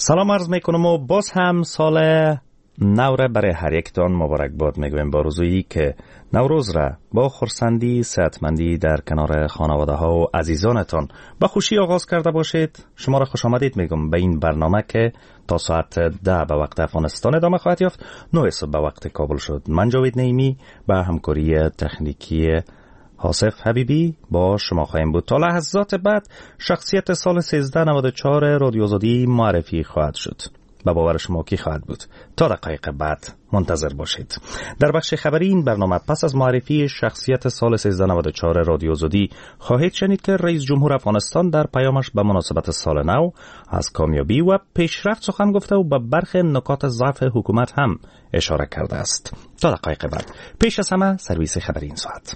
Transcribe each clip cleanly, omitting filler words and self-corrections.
سلام عرض میکنم و باز هم سال نو را برای هر یکتان مبارک باد میگویم با روزی که نوروز را با خرسندی صحتمندی در کنار خانواده ها و عزیزانتان با خوشی آغاز کرده باشید. شما را خوش آمدید میگم به این برنامه که تا ساعت 10 به وقت افغانستان ادامه خواهد یافت. 9 صبح به وقت کابل شد. من جاوید نعیمی با همکاری تکنیکی حاسف حبیبی با شما خواهیم بود. تا لحظات بعد شخصیت سال 1394 رادیو آزادی معرفی خواهد شد. به باور شما کی خواهد بود؟ تا دقایق بعد منتظر باشید. در بخش خبری این برنامه پس از معرفی شخصیت سال 1394 رادیو آزادی خواهید شنید که رئیس جمهور افغانستان در پیامش به مناسبت سال نو از کامیابی و پیشرفت سخن گفته و به برخی نکات ضعف حکومت هم اشاره کرده است. تا دقایق بعد. پیش از همه سرویس خبری این ساعت.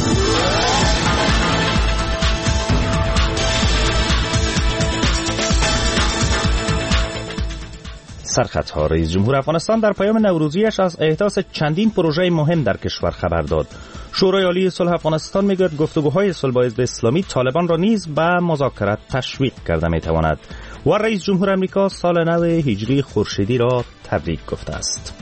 سرخطها. رئیس جمهور افغانستان در پیام نوروزیش از احداث چندین پروژه مهم در کشور خبر داد. شورای عالی صلح افغانستان میگوید گفتگوهای صلح با حزب اسلامی طالبان را نیز به مذاکرات تشویق کرده میتواند و رئیس جمهور امریکا سال نو هجری خورشیدی را تبریک گفته است.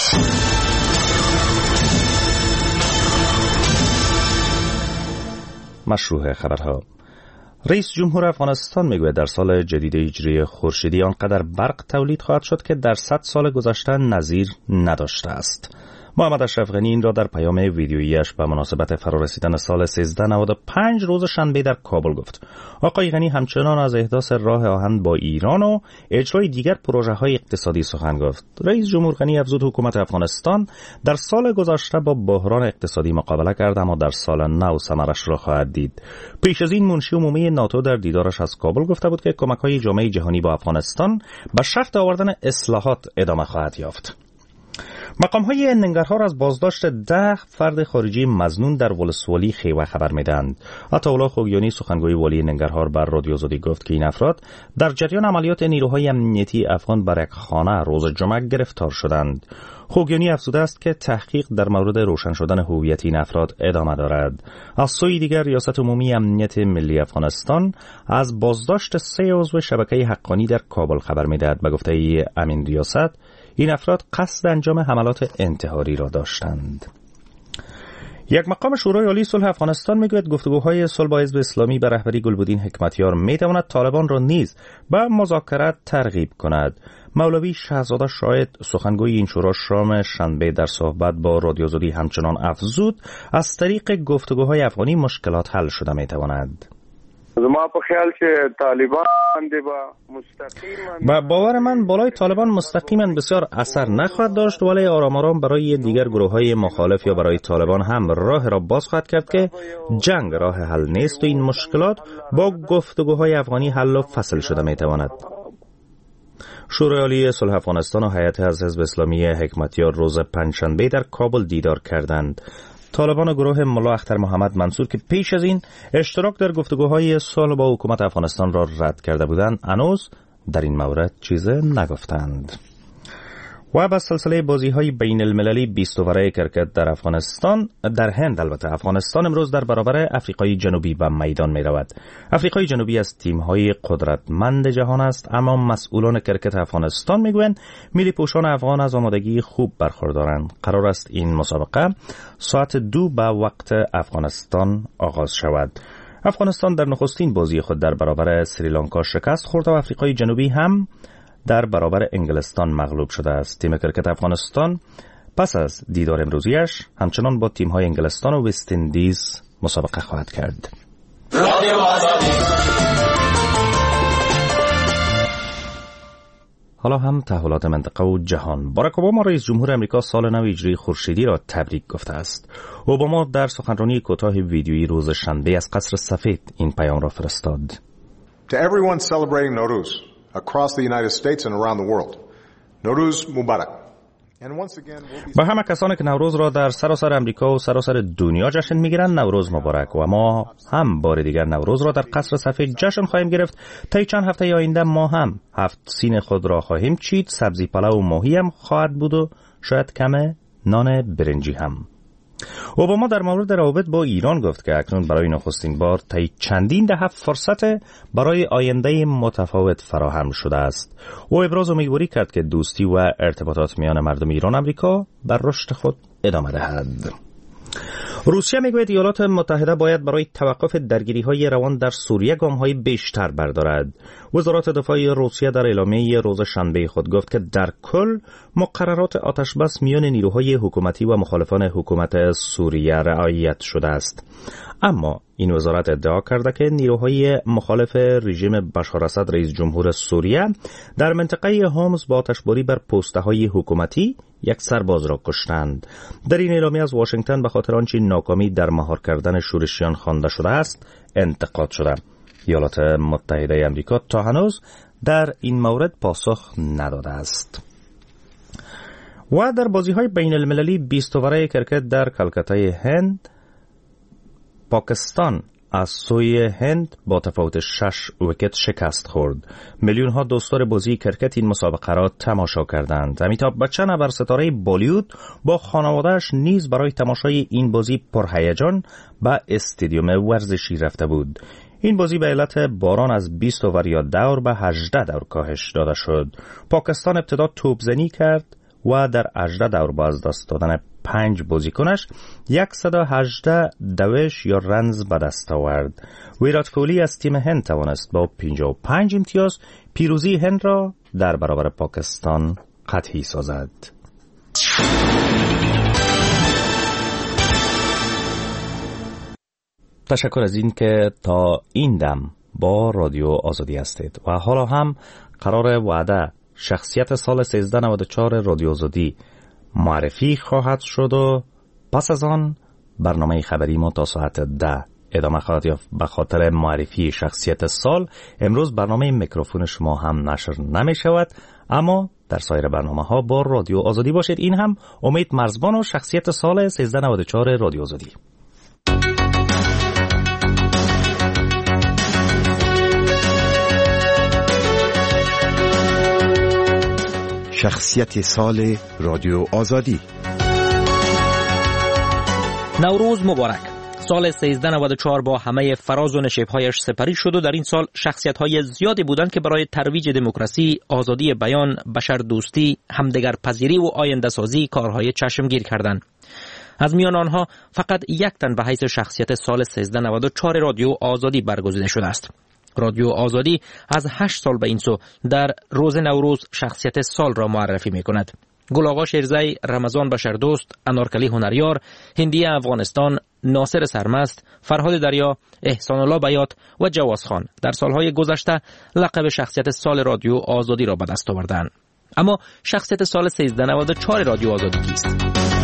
مشروع خبرها. رئیس جمهور افغانستان میگوید در سال جدید هجری خورشیدی آنقدر برق تولید خواهد شد که در 100 سال گذشته نظیر نداشته است. محمد اشرف غنی این را در پیام ویدیویی‌اش به مناسبت فرارسیدن سال 1395 روز شنبه در کابل گفت. آقای غنی همچنان از احداث راه آهن با ایران و اجرای دیگر پروژه‌های اقتصادی سخن گفت. رئیس جمهور غنی افزود حکومت افغانستان در سال گذشته با بحران اقتصادی مقابله کرد اما در سال نو ثمرش را خواهد دید. پیش از این منشی عمومی ناتو در دیدارش از کابل گفته بود که کمک‌های جامعه جهانی با افغانستان به شرط آوردن اصلاحات ادامه خواهد یافت. مقام‌های ننگرهار از بازداشت 10 فرد خارجی مظنون در ولسوالی خیوه خبر می‌دهند. عطاالله خوگیانی سخنگوی والی ننگرهار بر رادیو آزادی گفت که این افراد در جریان عملیات نیروهای امنیتی افغان بر یک خانه روز جمعه گرفتار شدند. خوگیانی افزوده است که تحقیق در مورد روشن شدن هویت این افراد ادامه دارد. از سوی دیگر ریاست عمومی امنیت ملی افغانستان از بازداشت 3 عضو شبکه حقانی در کابل خبر می‌دهد. به گفته امین ریاست این افراد قصد انجام حملات انتحاری را داشتند. یک مقام شورای عالی صلح افغانستان میگوید گفتگوهای صلح با حزب اسلامی به رهبری گلبدین حکمتیار میتواند طالبان را نیز به مذاکرات ترغیب کند. مولوی شهزاده شاهد سخنگوی این شورا شام شنبه در صحبت با رادیو آزادی همچنان افزود از طریق گفتگوهای افغانی مشکلات حل شده میتواند. ما په خیال چې طالبان با باور من بالای طالبان مستقیما بسیار اثر نخواهد داشت ولی آرام آرام برای دیگر گروه‌های مخالف یا برای طالبان هم راه را باز خواهد کرد که جنگ راه حل نیست و این مشکلات با گفتگوهای افغانی حل و فصل شده میتواند. شورای عالی صلح افغانستان و هیئت از حزب اسلامی حکمتیار روز پنجشنبه در کابل دیدار کردند. طالبان و گروه ملا اختر محمد منصور که پیش از این اشتراک در گفتگوهای صلح با حکومت افغانستان را رد کرده بودند هنوز در این مورد چیزی نگفتند. و با سلسله بازی‌های بین المللی 20 اوره کرکت در افغانستان در هند البته افغانستان امروز در برابر افریقای جنوبی به میدان می‌رود. افریقای جنوبی از تیم‌های قدرتمند جهان است اما مسئولان کرکت افغانستان میگویند ملی پوشان افغان از آمادگی خوب برخوردارند. قرار است این مسابقه ساعت 2 به وقت افغانستان آغاز شود. افغانستان در نخستین بازی خود در برابر سریلانکا شکست خورد و افریقای جنوبی هم در برابر انگلستان مغلوب شده است. تیم کرکت افغانستان پس از دیدار امروزیش همچنان با تیم‌های انگلستان و وست اندیز مسابقه خواهد کرد. حالا هم تحولات منطقه و جهان. باراک اوباما رئیس جمهور امریکا سال نو هجری خورشیدی را تبریک گفته است. اوباما در سخنرانی کوتاه ویدیویی روز شنبه از قصر سفید این پیام را فرستاد. To everyone celebrating Nowruz across the United States and around the world. Nowruz Mubarak. به همه کسانی که نوروز را در سراسر امریکا و سراسر دنیا جشن میگیرند نوروز مبارک و ما هم بار دیگر نوروز را در قصر سفید جشن خواهیم گرفت. طی چند هفته آینده ما هم 7 سین خود را خواهیم چید، سبزی پلو و ماهی هم خواهد بود و شاید کم نان برنجی هم. اوباما در مورد روابط با ایران گفت که اکنون برای نخستین بار طی چندین دهه فرصت برای آینده متفاوت فراهم شده است. او ابراز امیدواری کرد که دوستی و ارتباطات میان مردم ایران و آمریکا بر رشد خود ادامه دهد. روسیه میگوید ایالات متحده باید برای توقف درگیری‌های روان در سوریه گام‌های بیشتر بردارد. وزارت دفاع روسیه در اعلامیه روز شنبه خود گفت که در کل مقررات آتشبس میان نیروهای حکومتی و مخالفان حکومت سوریه رعایت شده است. اما این وزارت ادعا کرده که نیروهای مخالف رژیم بشار اسد رئیس جمهور سوریه در منطقه هومس با آتشباری بر پسته‌های حکومتی یک سرباز را کشتند. در این اعلامیه از واشنگتن به خاطر آنچه ناکامی در مهار کردن شورشیان خوانده شده است انتقاد شده. ایالات متحده آمریکا تا هنوز در این مورد پاسخ نداده است. و در بازی‌های بین المللی 20 اوره کرکت در کلکته هند، پاکستان از سوی هند با تفاوت 6 ویکت شکست خورد. میلیون ها دوستدار بازی کرکت این مسابقه را تماشا کردند. امیتابھ بچن ابر ستاره بالیوود با خانواده‌اش نیز برای تماشای این بازی پرهیجان به استادیوم ورزشی رفته بود. این بازی به علت باران از 20 اوور یا دور به 18 دور کاهش داده شد. پاکستان ابتدا توپزنی کرد و در 18 دور با از دست دادن 5 بازیکنش 118 دوش یا رنز به دست آورد. ویرات کوهلی از تیم هند توانست با 55 امتیاز پیروزی هند را در برابر پاکستان قطعی سازد. تشکر از این که تا این دم با رادیو آزادی هستید و حالا هم قرار وعده شخصیت سال 1394 رادیو آزادی معرفی خواهد شد و پس از آن برنامه خبری ما تا ساعت 10 ادامه خواهد یافت. به خاطر معرفی شخصیت سال امروز برنامه میکروفون شما هم نشر نمی شود، اما در سایر برنامه ها با رادیو آزادی باشید. این هم امید مرزبان و شخصیت سال 1394 رادیو آزادی. شخصیت سال رادیو آزادی. نوروز مبارک. سال 1394 با همه فراز و نشیب‌هایش سپری شد و در این سال شخصیت‌های زیادی بودند که برای ترویج دموکراسی، آزادی بیان، بشردوستی، همدیگرپذیری و آینده‌سازی کارهای چشمگیر کردند. از میان آنها فقط یک تن به حیث شخصیت سال 1394 رادیو آزادی برگزیده شده است. رادیو آزادی از 8 سال به این سو در روز نوروز شخصیت سال را معرفی می کند. گل آقا شیرزی، رمضان بشردوست، انارکلی هنریار، هندی افغانستان، ناصر سرمست، فرهاد دریا، احسان الله بیات و جواز خان در سالهای گذشته لقب شخصیت سال رادیو آزادی را به دست آوردند. اما شخصیت سال 1394 رادیو آزادی کیست؟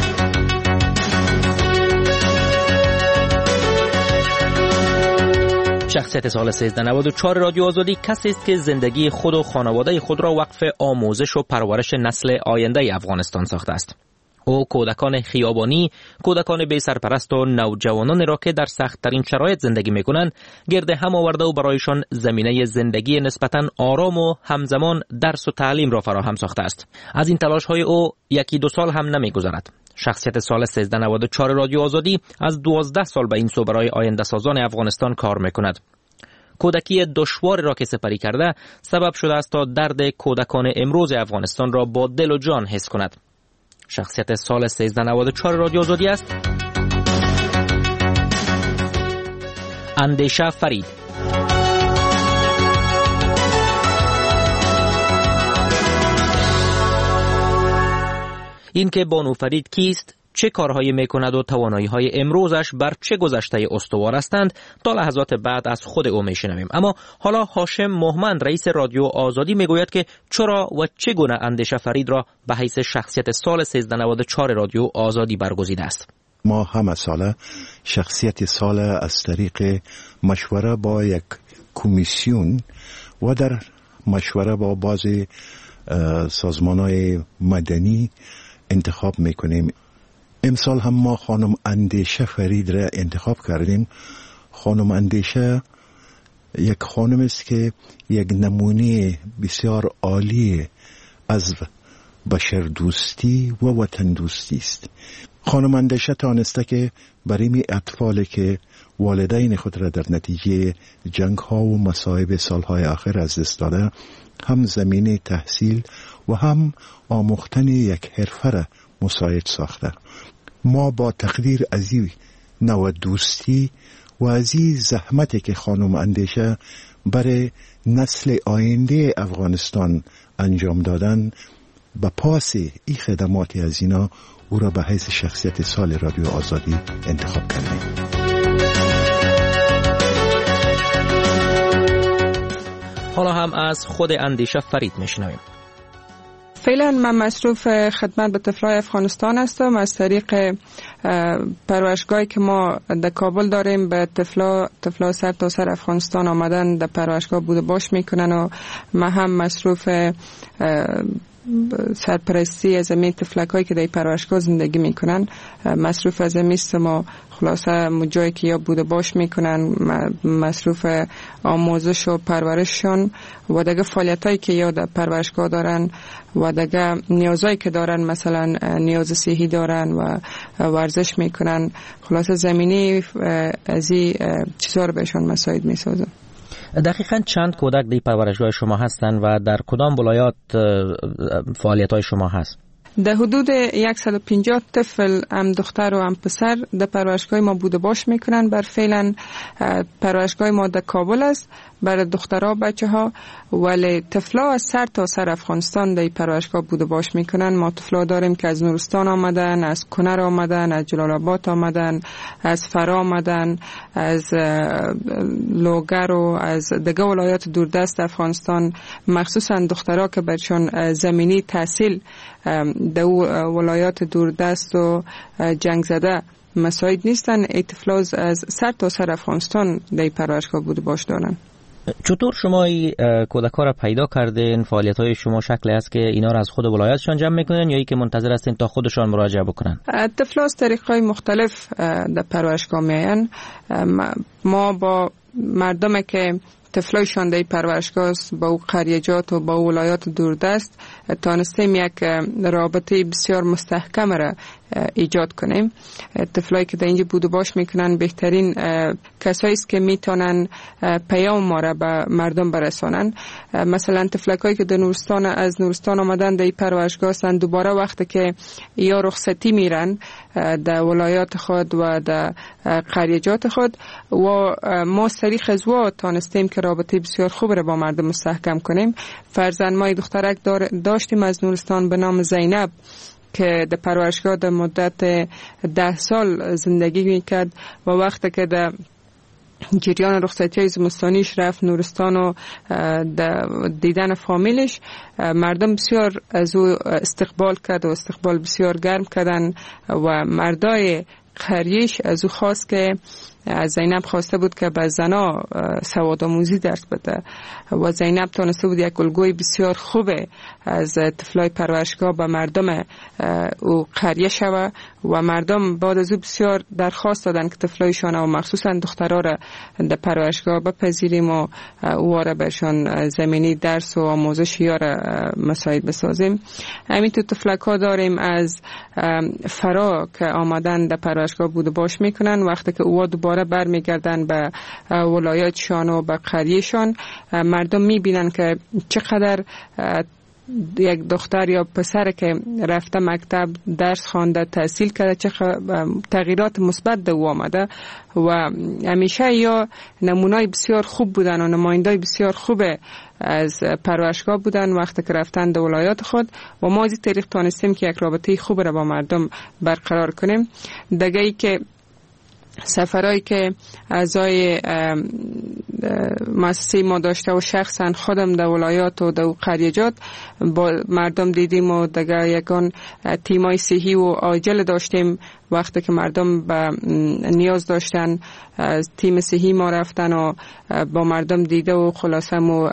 شخصیت سال 1394 رادیو آزادی کسی است که زندگی خود و خانواده خود را وقف آموزش و پرورش نسل آینده افغانستان ساخته است. او کودکان خیابانی، کودکان بی سرپرست و نوجوانان را که در سخت‌ترین شرایط زندگی می‌کنند گرد هم آورده و برایشان زمینه زندگی نسبتاً آرام و همزمان درس و تعلیم را فراهم ساخته است. از این تلاش‌های او یکی دو سال هم نمی‌گذرد. شخصیت سال 1394 رادیو آزادی از 12 سال به این سو برای آینده سازان افغانستان کار می‌کند. کودکی دشوار را که سپری کرده سبب شده است تا درد کودکان امروز افغانستان را با دل و جان حس کند. شخصیت سال 1394 رادیو آزادی است اندیشه فرید. این که بانو فرید کیست، چه کارهایی میکند و توانایی‌های امروزش بر چه گذشته استوار هستند تا لحظات بعد از خود او میشنویم. اما حالا هاشم مهمند رئیس رادیو آزادی میگوید که چرا و چگونه اندیشه فرید را به حیث شخصیت سال 1394 رادیو آزادی برگزیده است. ما همه ساله شخصیت سال از طریق مشوره با یک کمیسیون و در مشوره با بعضی سازمان‌های مدنی انتخاب میکنیم. امسال هم ما خانم اندیشه فرید را انتخاب کردیم. خانم اندیشه یک خانم است که یک نمونه بسیار عالی از بشر دوستی و وطن دوستی است. خانم اندیشه تانسته که برای می اطفالی که والدین خود را در نتیجه جنگ ها و مصائب سالهای آخر از دست داده هم زمینه تحصیل و هم آموختن یک حرفه را مساعد ساخته. ما با تقدیر از این نوع دوستی و از این زحمتی که خانم اندیشه برای نسل آینده افغانستان انجام دادن به پاس این خدمات از اینا او را به حیث شخصیت سال رادیو آزادی انتخاب کردیم. حالا هم از خود اندیشه فرید میشنویم. فعلا من مصروف خدمت به طفلای افغانستان هستم از طریق پرورشگاهی که ما در کابل داریم. به طفلا سر تا سر افغانستان آمدن در پرورشگاه بود باش میکنن و من هم مصروف سرپرستی از این طفلکایی که در پرورشگاه زندگی میکنن مصروف از این است. ما خلاصه جایی که یا بوده باش میکنن مصروف آموزش و پرورششون و دیگه فعالیتایی که یا در پرورشگاه دارن و دیگه نیازایی که دارن، مثلا نیاز صحی دارن و ورزش میکنن. خلاصه زمینی از این چیزا رو بهشون مساعد میسازن. دقیقاً چند کودک در پرورشگاه شما هستند و در کدام ولایات فعالیت‌های شما هست؟ در حدود 150 طفل هم دختر و هم پسر در پرورشگاه ما بوده باش میکنن. بر فعلا پرورشگاه ما در کابل است برای دخترها بچه ها، ولی طفلا از سر تا سر افغانستان در پرورشگاه بوده باش میکنن. ما طفلا داریم که از نورستان آمدن، از کنر آمدن، از جلال آباد آمدن، از فرا آمدن، از لوگر و از دیگه ولایات دوردست افغانستان، مخصوصا دخترها که برشون زمینی تحصیل در ولایات دوردست و جنگ زده مساعد نیستن. اطفالاز از سر تا سر افغانستان در پرورشگاه بوده باش دارن. چطور شما این کودک‌ها را پیدا کردین؟ فعالیت‌های شما شکلی است که اینا را از خود ولایتشان جمع میکنن یا ای که منتظر هستین تا خودشان مراجعه بکنن؟ طفلا از طریق‌های مختلف در پرورشگاه میاین. ما با مردمی که طفلایشان در پرورشگاه با او قریجات و با او ولایات دوردست تانستیم یک رابطه بسیار مستحکم را ایجاد کنیم. طفلایی که در اینجا بوده باش میکنن بهترین کسایی است که میتونن پیام ما را به مردم برسانن. مثلا طفلایی که از نورستان آمدن در پرورشگاه هستند، دوباره وقتی که یا رخصتی میرن در ولایات خود و در قریجات خود و ما سریخ از و تانستیم که رابطه بسیار خوب را با مردم مستحکم کنیم. فرزند ما دخترک داشتیم از نورستان به نام زینب که در پرورشگاه در مدت 10 سال زندگی میکرد و وقتی که در جریان رخصتی زمستانیش رفت نورستان و دیدن فامیلش، مردم بسیار از او استقبال کرد و استقبال بسیار گرم کردن و مردای قریش از او خواست که از زینب خواسته بود که به زنا سوادآموزی درس بده و زینب تونسته بود یک الگوی بسیار خوبه از طفلای پرورشگاه به مردم او قریه شوه و مردم بعد از او بسیار درخواست دادن که طفلایشان و مخصوصا دخترها را در پرورشگاه بپذیریم و او را برشان زمینی درس و آموزش یا را مساعد بسازیم. همینطور طفلک ها داریم از فرا که آمدن در پرورشگاه بوده باش میکنن. وقتی که او دوباره برمیگردن به ولایتشان و به قریهشان، مردم میبینن که چقدر یک دختر یا پسر که رفته مکتب درس خوانده تحصیل کرده چه تغییرات مثبت در او آمده و همیشه یا نمونای بسیار خوب بودن و نمایندای بسیار خوب از پرورشگاه بودن وقتی که رفتن در ولایات خود و ما از این طریق تانستیم که یک رابطه خوب را با مردم برقرار کنیم. دیگه ای که سفرهایی که اعضای مؤسسه ما داشته و شخصا خودم در ولایات و در قریجات با مردم دیدیم و دیگه یکان تیمای صحی و عاجل داشتیم. وقتی که مردم به نیاز داشتن تیم صحی ما رفتن و با مردم دیده و خلاصه و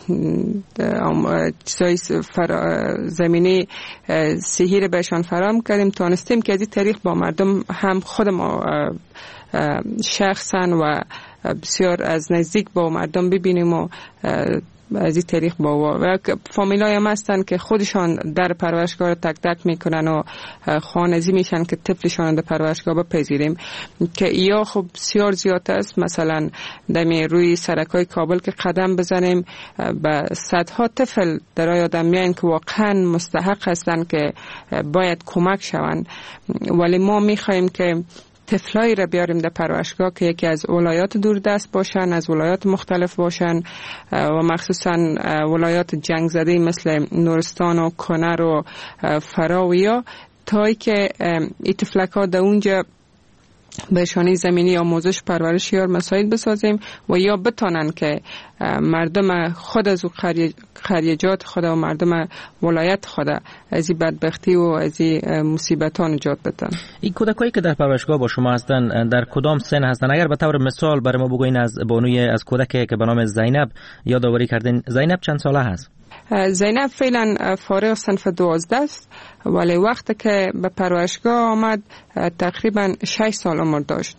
چیزای زمینی صحی رو بهشان فراهم کردیم. تانستیم که از این طریق با مردم هم خود ما شخصا و بسیار از نزدیک با مردم ببینیم و از این طریق و فامیلای هم هستن که خودشان در پرورشگاه رو تک تک میکنن و خانزی میشن که طفلشان در پرورشگاه بپذیریم که یا خب بسیار زیاد است. مثلا دمی روی سرکای کابل که قدم بزنیم به صدها طفل در آدم میان که واقعا مستحق هستن که باید کمک شوند، ولی ما میخوایم که طفلایی را بیاریم در پرورشگاه که یکی از ولایات دوردست باشن، از ولایات مختلف باشن و مخصوصا ولایات جنگ زده مثل نورستان و کنر و فراویا، تا که این طفلک‌ها در اونجا بهشانی زمینی آموزش پرورش یا مساعد بسازیم و یا بتانن که مردم خود از خریجات خود و مردم ولایت خود از این بدبختی و از این مصیبت ها نجات بدن. این کودکایی که در پرورشگاه با شما هستن در کدام سن هستن؟ اگر به طور مثال برای ما بگوین از بانوی از کودکی که به نام زینب یادآوری کردین، زینب چند ساله هست؟ زینب فعلا فارغ صنف 12 است، ولی وقتی که به پرورشگاه آمد تقریبا 6 سال عمر داشت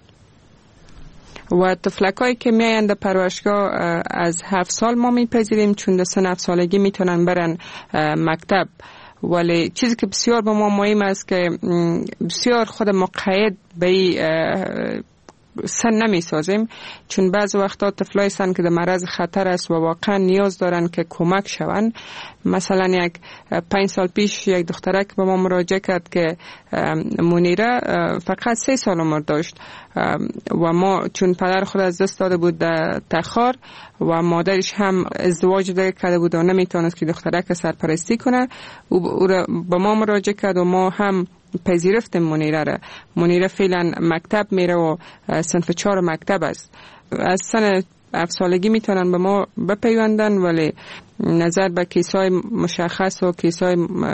و طفلکایی که میایند در پرورشگاه از 7 سال ما میپذیریم چون در سن 7 سالگی میتونن برن مکتب. ولی چیزی که بسیار به ما مهم است که بسیار خود مقید به سن نمی سازیم، چون بعض وقتا طفلای سن که در معرض خطر است و واقعا نیاز دارن که کمک شون. مثلا 5 سال پیش یک دخترک به ما مراجعه کرد که منیره فقط 3 سال عمر داشت و ما چون پدر خود از دست داده بود در تخار و مادرش هم ازدواج کرده بود و نمیتونست که دخترک سرپرستی کنه، او به ما مراجعه کرد و ما هم پذیرفتیم منیره را. منیره فعلا مکتب میره و صنف 4 مکتب است. از سن 7 سالگی میتونن به ما بپیوندن، ولی نظر به کیسای مشخص و کیسای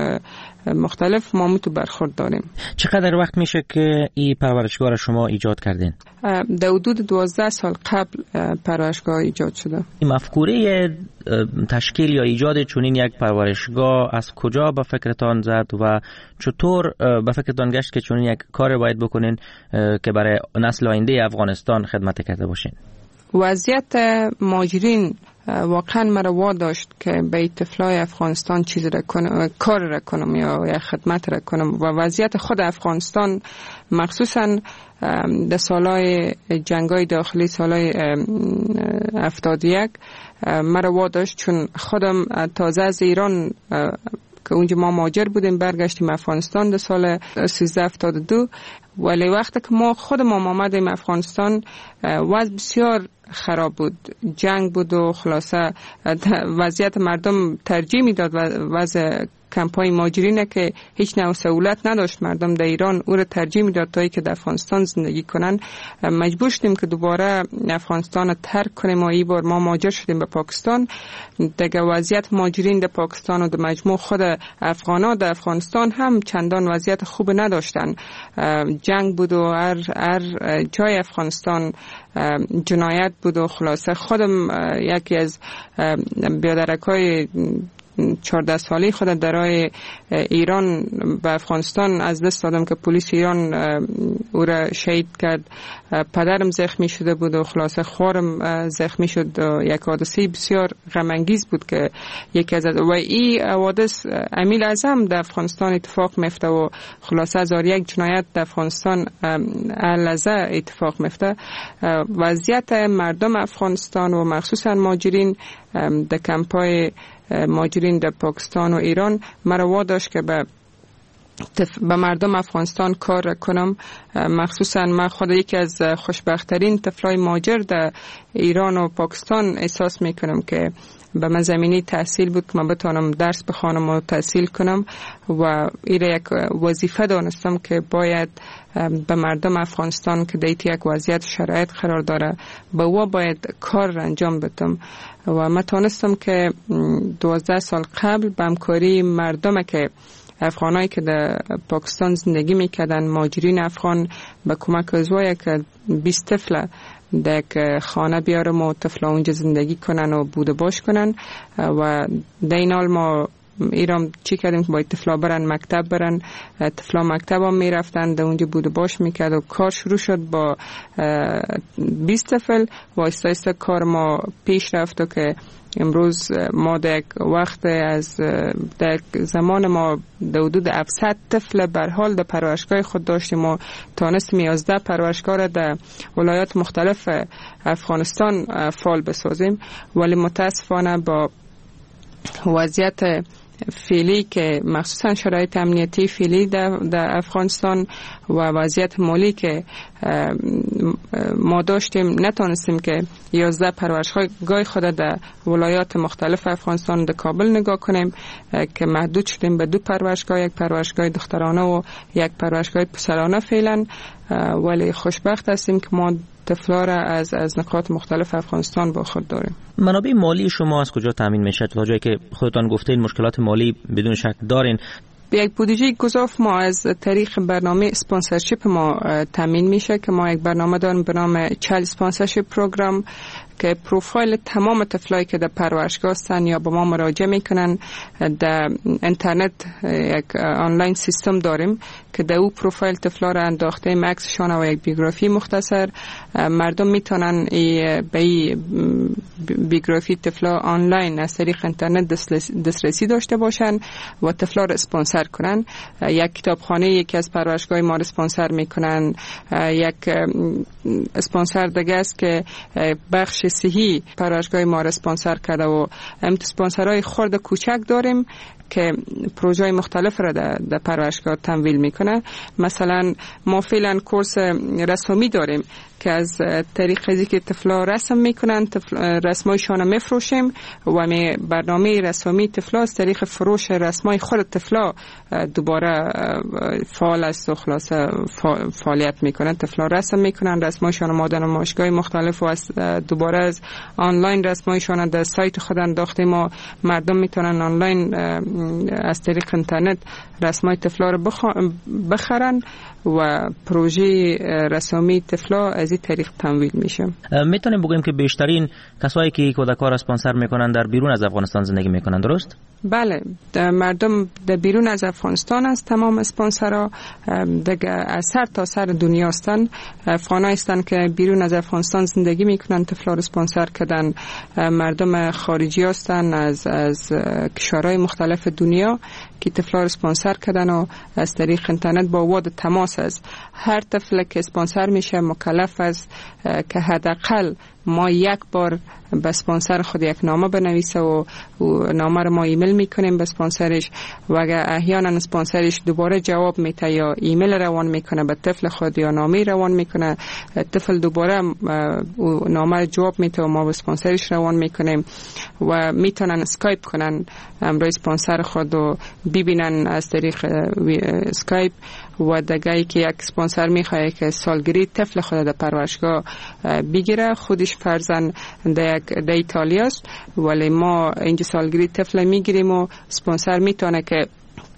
مختلف ما متو برخورد داریم. چقدر وقت میشه که این پرورشگاه را شما ایجاد کردین؟ در حدود 12 سال قبل پرورشگاه ایجاد شده. این مفکوره تشکیل یا ایجاد چنین یک پرورشگاه از کجا به فکرتان زد و چطور به فکرتان گشت که چنین یک کار باید بکنین که برای نسل آینده افغانستان خدمت کرده باشین؟ وضعیت مهاجرین واقعا مرا واداشت که به طفلای افغانستان چیز را کنم، کار را کنم یا خدمت را کنم و وضعیت خود افغانستان مخصوصا در سالهای جنگای داخلی سالهای 71 مرا واداشت، چون خودم تازه از ایران که اونجا ما مهاجر بودیم برگشتیم افغانستان در سال 1372. ولی وقتی که ما خودمون آمدیم افغانستان وضع بسیار خراب بود، جنگ بود و خلاصه وضعیت مردم ترجیح میداد وضع کمپای مهاجرینه که هیچ نوع سهولت نداشت مردم در ایران او را ترجیح میداد تا که در افغانستان زندگی کنن. مجبور شدیم که دوباره افغانستان را ترک کنیم و این بار ما مهاجر شدیم به پاکستان. دیگه وضعیت مهاجرین در پاکستان و در مجموع خود افغانا در افغانستان هم چندان وضعیت خوب نداشتن. جنگ بود و هر جای افغانستان جنایت بود و خلاصه خودم یکی از بیادرکای 14 سالی خود درای ایران به افغانستان از دست دادم که پلیس ایران او را شهید کرد. پدرم زخمی شده بود و خلاصه خوارم زخمی شد. یک حادثه بسیار غم انگیز بود که یکی از و این حوادث امیل اعظم در افغانستان اتفاق میفته و خلاصه از یک جنایت در افغانستان لحظه اتفاق میفته. وضعیت مردم افغانستان و مخصوصا مهاجرین در کمپای مهاجرین در پاکستان و ایران مرا واداشت که به مردم افغانستان کار کنم. مخصوصا من خود یکی از خوشبخت‌ترین طفلای مهاجر در ایران و پاکستان احساس میکنم که به من زمینی تحصیل بود که من بتونم درس بخوانم و تحصیل کنم و این یک وظیفه دانستم که باید به مردم افغانستان که دیت یک وضعیت شرایط قرار داره به او باید کار انجام بدم و من تانستم که 12 سال قبل به همکاری مردم که افغانایی که در پاکستان زندگی میکردن مهاجرین افغان به کمک از وای که 20 طفل در یک خانه بیارم و طفل اونجا زندگی کنن و بوده باش کنن و در این حال ما ایران چی کردیم که باید طفلا برن مکتب برن. طفلا مکتب هم میرفتن، در اونجا بود و باش میکرد و کار شروع شد با 20 طفل و آیسته آیسته کار ما پیش رفت و که امروز ما در وقت از در زمان ما در حدود 700 طفل به حال در پرورشگاه خود داشتیم و تانستیم 11 پرورشگاه را در ولایات مختلف افغانستان فعال بسازیم، ولی متاسفانه با وضعیت فعلی که مخصوصا شرایط امنیتی فعلی در افغانستان و وضعیت مالی که ما داشتیم نتونستیم که 11 پرورشگاه خود در ولایات مختلف افغانستان در کابل نگاه کنیم که محدود شدیم به 2 پرورشگاه، یک پرورشگاه دخترانه و یک پرورشگاه پسرانه فعلا. ولی خوشبخت هستیم که ما طفلا را از نقاط مختلف افغانستان با خود داریم. منابع مالی شما از کجا تامین میشه؟ تا جایی که خودتان گفتین مشکلات مالی بدون شک دارین. یک بودجه گزاف ما از طریق برنامه اسپانسرشیپ ما تامین میشه که ما یک برنامه داریم به نام چایلد اسپانسرشیپ پروگرام که پروفایل تمام طفلایی که در پرورشگاه هستن یا با ما مراجعه میکنن در اینترنت یک آنلاین سیستم داریم که در او پروفایل طفلا را انداختیم، عکسشان و یک بیوگرافی مختصر. مردم میتونن به بیوگرافی طفلا آنلاین از طریق اینترنت دسترسی داشته باشن و طفلا را اسپانسر کنن. یک کتابخانه یکی از پرورشگاه ما را اسپانسر میکنن، یک اسپانسر دیگه است که بخش صحی پرورشگاه ما را اسپانسر کرده و اسپانسرهای خرد کوچک داریم که پروژه مختلف را در پرورشگاه تمویل میکنه. مثلا ما فعلا کورس رسمی داریم که از طریق ازی که طفلا رسم میکنن رسمایشان میفروشیم و برنامه رسمی طفلا از طریق فروش رسمای خود طفلا دوباره فعال است و خلاص فعالیت میکنن. طفلا رسم میکنن رسمایشان ما در نمایشگاه مختلف و دوباره از آنلاین رسمایشان در سایت خود انداختیم و مردم میتونن آنلاین از طریق اینترنت رسمای طفلا رو بخرن و پروژه رسمی طفلا از این طریق تمویل میشه. میتونیم بگوییم که بیشترین کسایی که کودکان را اسپانسر میکنن در بیرون از افغانستان زندگی میکنن، درست؟ بله، مردم در بیرون از افغانستان است. تمام اسپانسرها دیگه از سر تا سر دنیا هستند. افغانایی هستند که بیرون از افغانستان زندگی میکنن، طفلا را اسپانسر کردن. مردم خارجی هستند از کشورهای مختلف دنیا که طفلا را اسپانسر کردن و از طریق اینترنت با واد تماس است. هر طفل که اسپانسر میشه مکلف است که حداقل ما یک بار به اسپانسر خود یک نامه بنویسه و نامه رو ما ایمیل میکنیم به اسپانسرش و اگر احیانا اسپانسرش دوباره جواب میده یا ایمیل روان میکنه به طفل خود یا نامه روان میکنه، طفل دوباره نامه رو جواب میده و ما به اسپانسرش روان میکنیم و میتونن اسکایپ کنن امروز اسپانسر خود و ببینن از طریق اسکایپ. و دیگه که یک اسپانسر میخواد که سالگیری طفل خود در پرورشگاه بگیره، خودش فرزن در ایتالیا است ولی ما اینجا سالگیری طفل میگیریم و اسپانسر میتونه که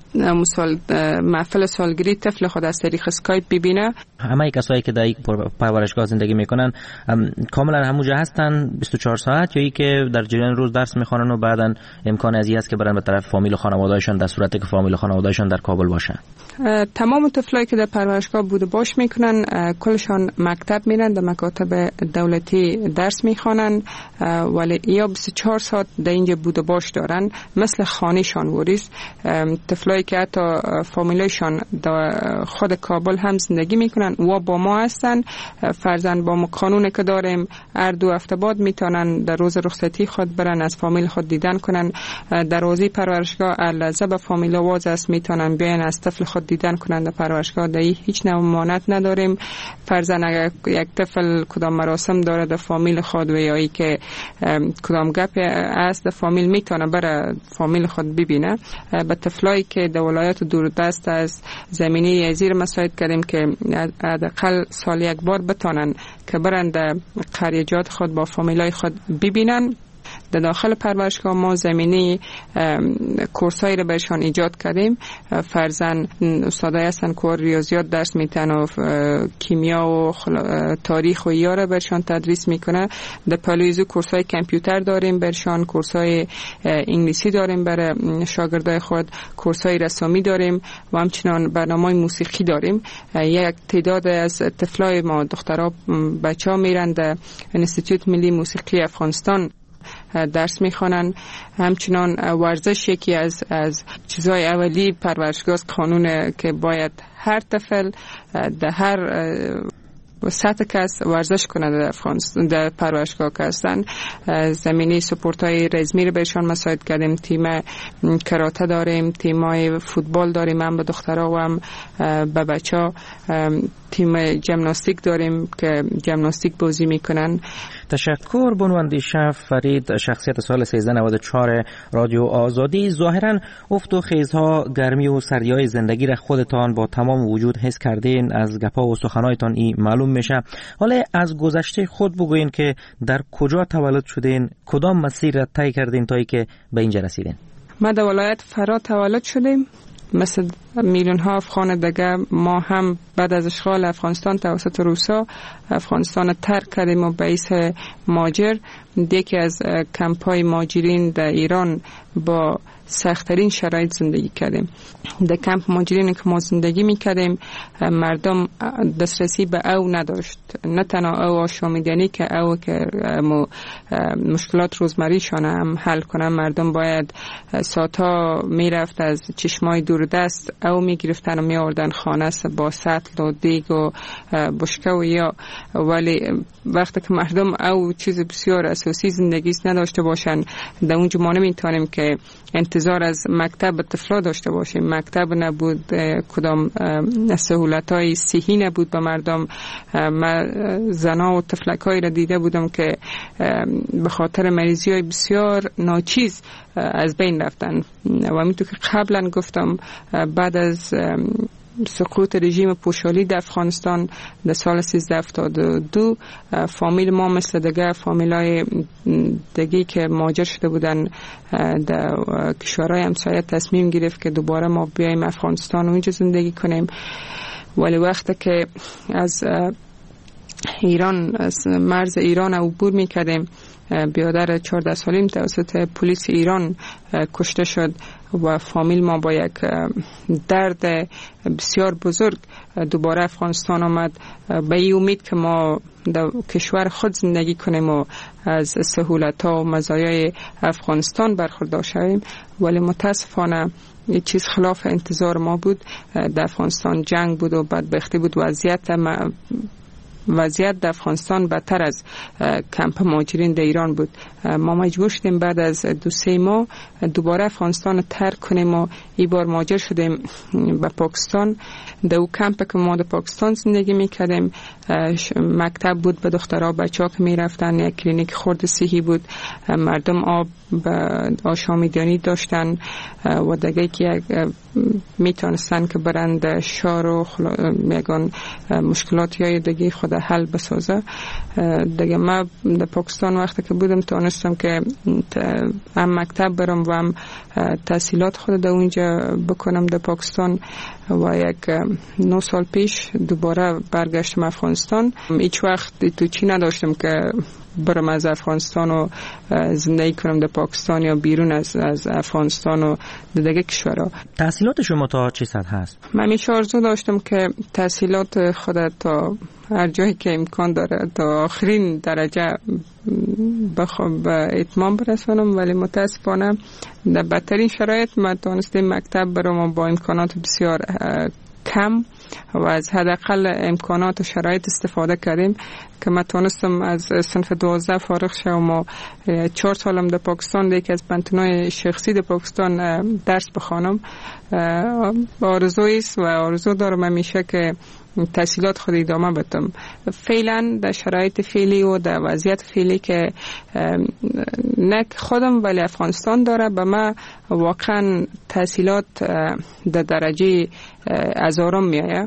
محفل سالگیری طفل خود از طریق اسکایپ ببینه. همه کسایی که در یک پرورشگاه زندگی میکنن کاملا همونجا هستن 24 ساعت یا ای که در جریان روز درس میخوانن و بعدن امکان از این است که برن به طرف فامیل و خانواده‌شان در صورتی که فامیل و خانواده‌شان در کابل باشن؟ تمام طفلایی که در پرورشگاه بود و باش میکنن کلشان مکتب میرن، در مکاتب دولتی درس میخوانن ولی یا 24 ساعت در اینجا بود و باش دارن مثل خانه‌شان وریست. طفلایی که حتی فامیلشان در خود کابل هم زندگی میکنن و با ما هستن، فرزند با ما قانون که داریم هر 2 هفته بعد میتونن در روز رخصتی خود برن از فامیل خود دیدن کنن. در روزی پرورشگاه لحظه به فامیل واز است میتونن بیان از طفل خود دیدن کنن. در پرورشگاه در هیچ نوع ممانعت نداریم. فرزند اگر یک طفل کدام مراسم داره در فامیل خود و یا ای که کدام گپ است در فامیل میتونه بره فامیل خود ببینه. به طفلایی که در ولایات دوردست از زمینه زیر مساعد کردیم که حداقل سال یک بار بتونن که برن در قریجات خود با فامیلای خود ببینن. در داخل پرورشگاه ما زمینه کورسایی را برشان ایجاد کردیم. فرضاً استادای هستن که ریاضیات درس میتن و کیمیا و تاریخ و یا را برشان تدریس میکنه. در پلویزو کورسای کامپیوتر داریم برشان، کورسای انگلیسی داریم برای شاگردای خود، کورسای رسامی داریم و همچنان برنامه موسیقی داریم. یک تعداد از طفلای ما دخترها بچه‌ها میرن در انستیتوت ملی موسیقی افغانستان درس میخوانن. همچنان ورزش یکی از چیزهای اولی پرورشگاه قانونه که باید هر طفل در هر سطح کس ورزش کنه در افغانستان. در پرورشگاه که هستن زمینه سپورتای رزمی رو بهشان مساعد کردیم. تیم کراته داریم، تیمای فوتبال داریم، هم به دخترها و هم به بچه‌ها. تیم جمناستیک داریم که جمناستیک بازی میکنن. تشکر بنواندیشه فرید، شخصیت سال 1394 رادیو آزادی. ظاهرا افت و خیزها، گرمی و سردی‌های زندگی را خودتان با تمام وجود حس کردین. از گپا و سخنایتان این معلوم میشه. حالا از گذشته خود بگوین که در کجا تولد شدین، کدام مسیر را طی کردین تا اینکه به اینجا رسیدین؟ ما در ولایت فرا تولد شدیم. مثل میلیون ها افغان دیگه ما هم بعد از اشغال افغانستان توسط روسا افغانستان ترک کردیم و باعث ماجر یکی از کمپ‌های ماجرین در ایران با سخت‌ترین شرایط زندگی کردیم. در کمپ ماجرین که ما زندگی می‌کردیم مردم دسترسی به او نداشت، نه تنها او آشامیدنی که او که مشکلات روزمریشان هم حل کنن. مردم باید ساعت‌ها میرفت از چشمای دوردست او میگرفتن و میآوردن خانه با سطل و دیگ و بشکه و یا. ولی وقتی که مردم او چیز بسیار اساسی زندگی نداشته باشن، در اونجا ما نمیتونیم که انتظار از مکتب طفلا داشته باشیم. مکتب نبود، کدام سهولت‌های صحی نبود به مردم. زنا و طفلک‌هایی را دیده بودم که به خاطر مریضی‌های بسیار ناچیز از بین رفتن. و همینطور که قبلا گفتم بعد از سقوط رژیم پوشالی در افغانستان در سال 1372 فامیل ما مثل دیگه فامیلای دیگه که مهاجر شده بودن در کشورهای همسایه تصمیم گرفت که دوباره ما بیاییم افغانستان و اینجا زندگی کنیم. ولی وقتی که از ایران، از مرز ایران عبور می‌کردیم، برادر 14 سالیم توسط پلیس ایران کشته شد و فامیل ما با یک درد بسیار بزرگ دوباره افغانستان آمد به این امید که ما در کشور خود زندگی کنیم و از سهولت‌ها و مزایای افغانستان برخوردار شویم. ولی متاسفانه یک چیز خلاف انتظار ما بود. در افغانستان جنگ بود و بدبختی بود. وضعیت در افغانستان بدتر از کمپ مهاجرین در ایران بود. ما مجبور شدیم بعد از 2-3 ماه دوباره افغانستان ترک کنیم و این بار مهاجر شدیم به پاکستان. در او کمپ که ما در پاکستان زندگی میکردیم مکتب بود به دخترها بچه‌ها که میرفتن، یک کلینیک خرد صحی بود، مردم آب آشامیدنی داشتن و دیگه که میتونستن که برند شار و میگن مشکلات یا دیگه خود حل بسازه. دیگه ما در پاکستان وقتی که بودم تونستم که هم مکتب برم و هم تحصیلات خود در اونجا بکنم در پاکستان و یک 9 سال پیش دوباره برگشتم افغانستان. هیچ وقت تو چی نداشتم که برم از افغانستان و زندگی کنم در پاکستان یا بیرون از افغانستان و دیگه کشورها. تحصیلات شما تا چه سطح هست؟ من همیشه آرزو داشتم که تحصیلات خودت تا هر جایی که امکان داره تا آخرین درجه به اتمام برسونم، ولی متاسفانه در بدترین شرایط من تونستم مکتب برم و با امکانات بسیار کم و از حداقل امکانات و شرایط استفاده کردیم که من تونستم از صنف 12 فارغ شدم و 4 سالم در پاکستان یکی از بنتونای شخصی در پاکستان درس بخوانم. آرزویی است و آرزو دارم همیشه که تحصیلات خود ادامه بدم. فعلا در شرایط فعلی و در وضعیت فعلی که نه خودم ولی افغانستان داره به ما واقعا تحصیلات در درجه هزارم میایه.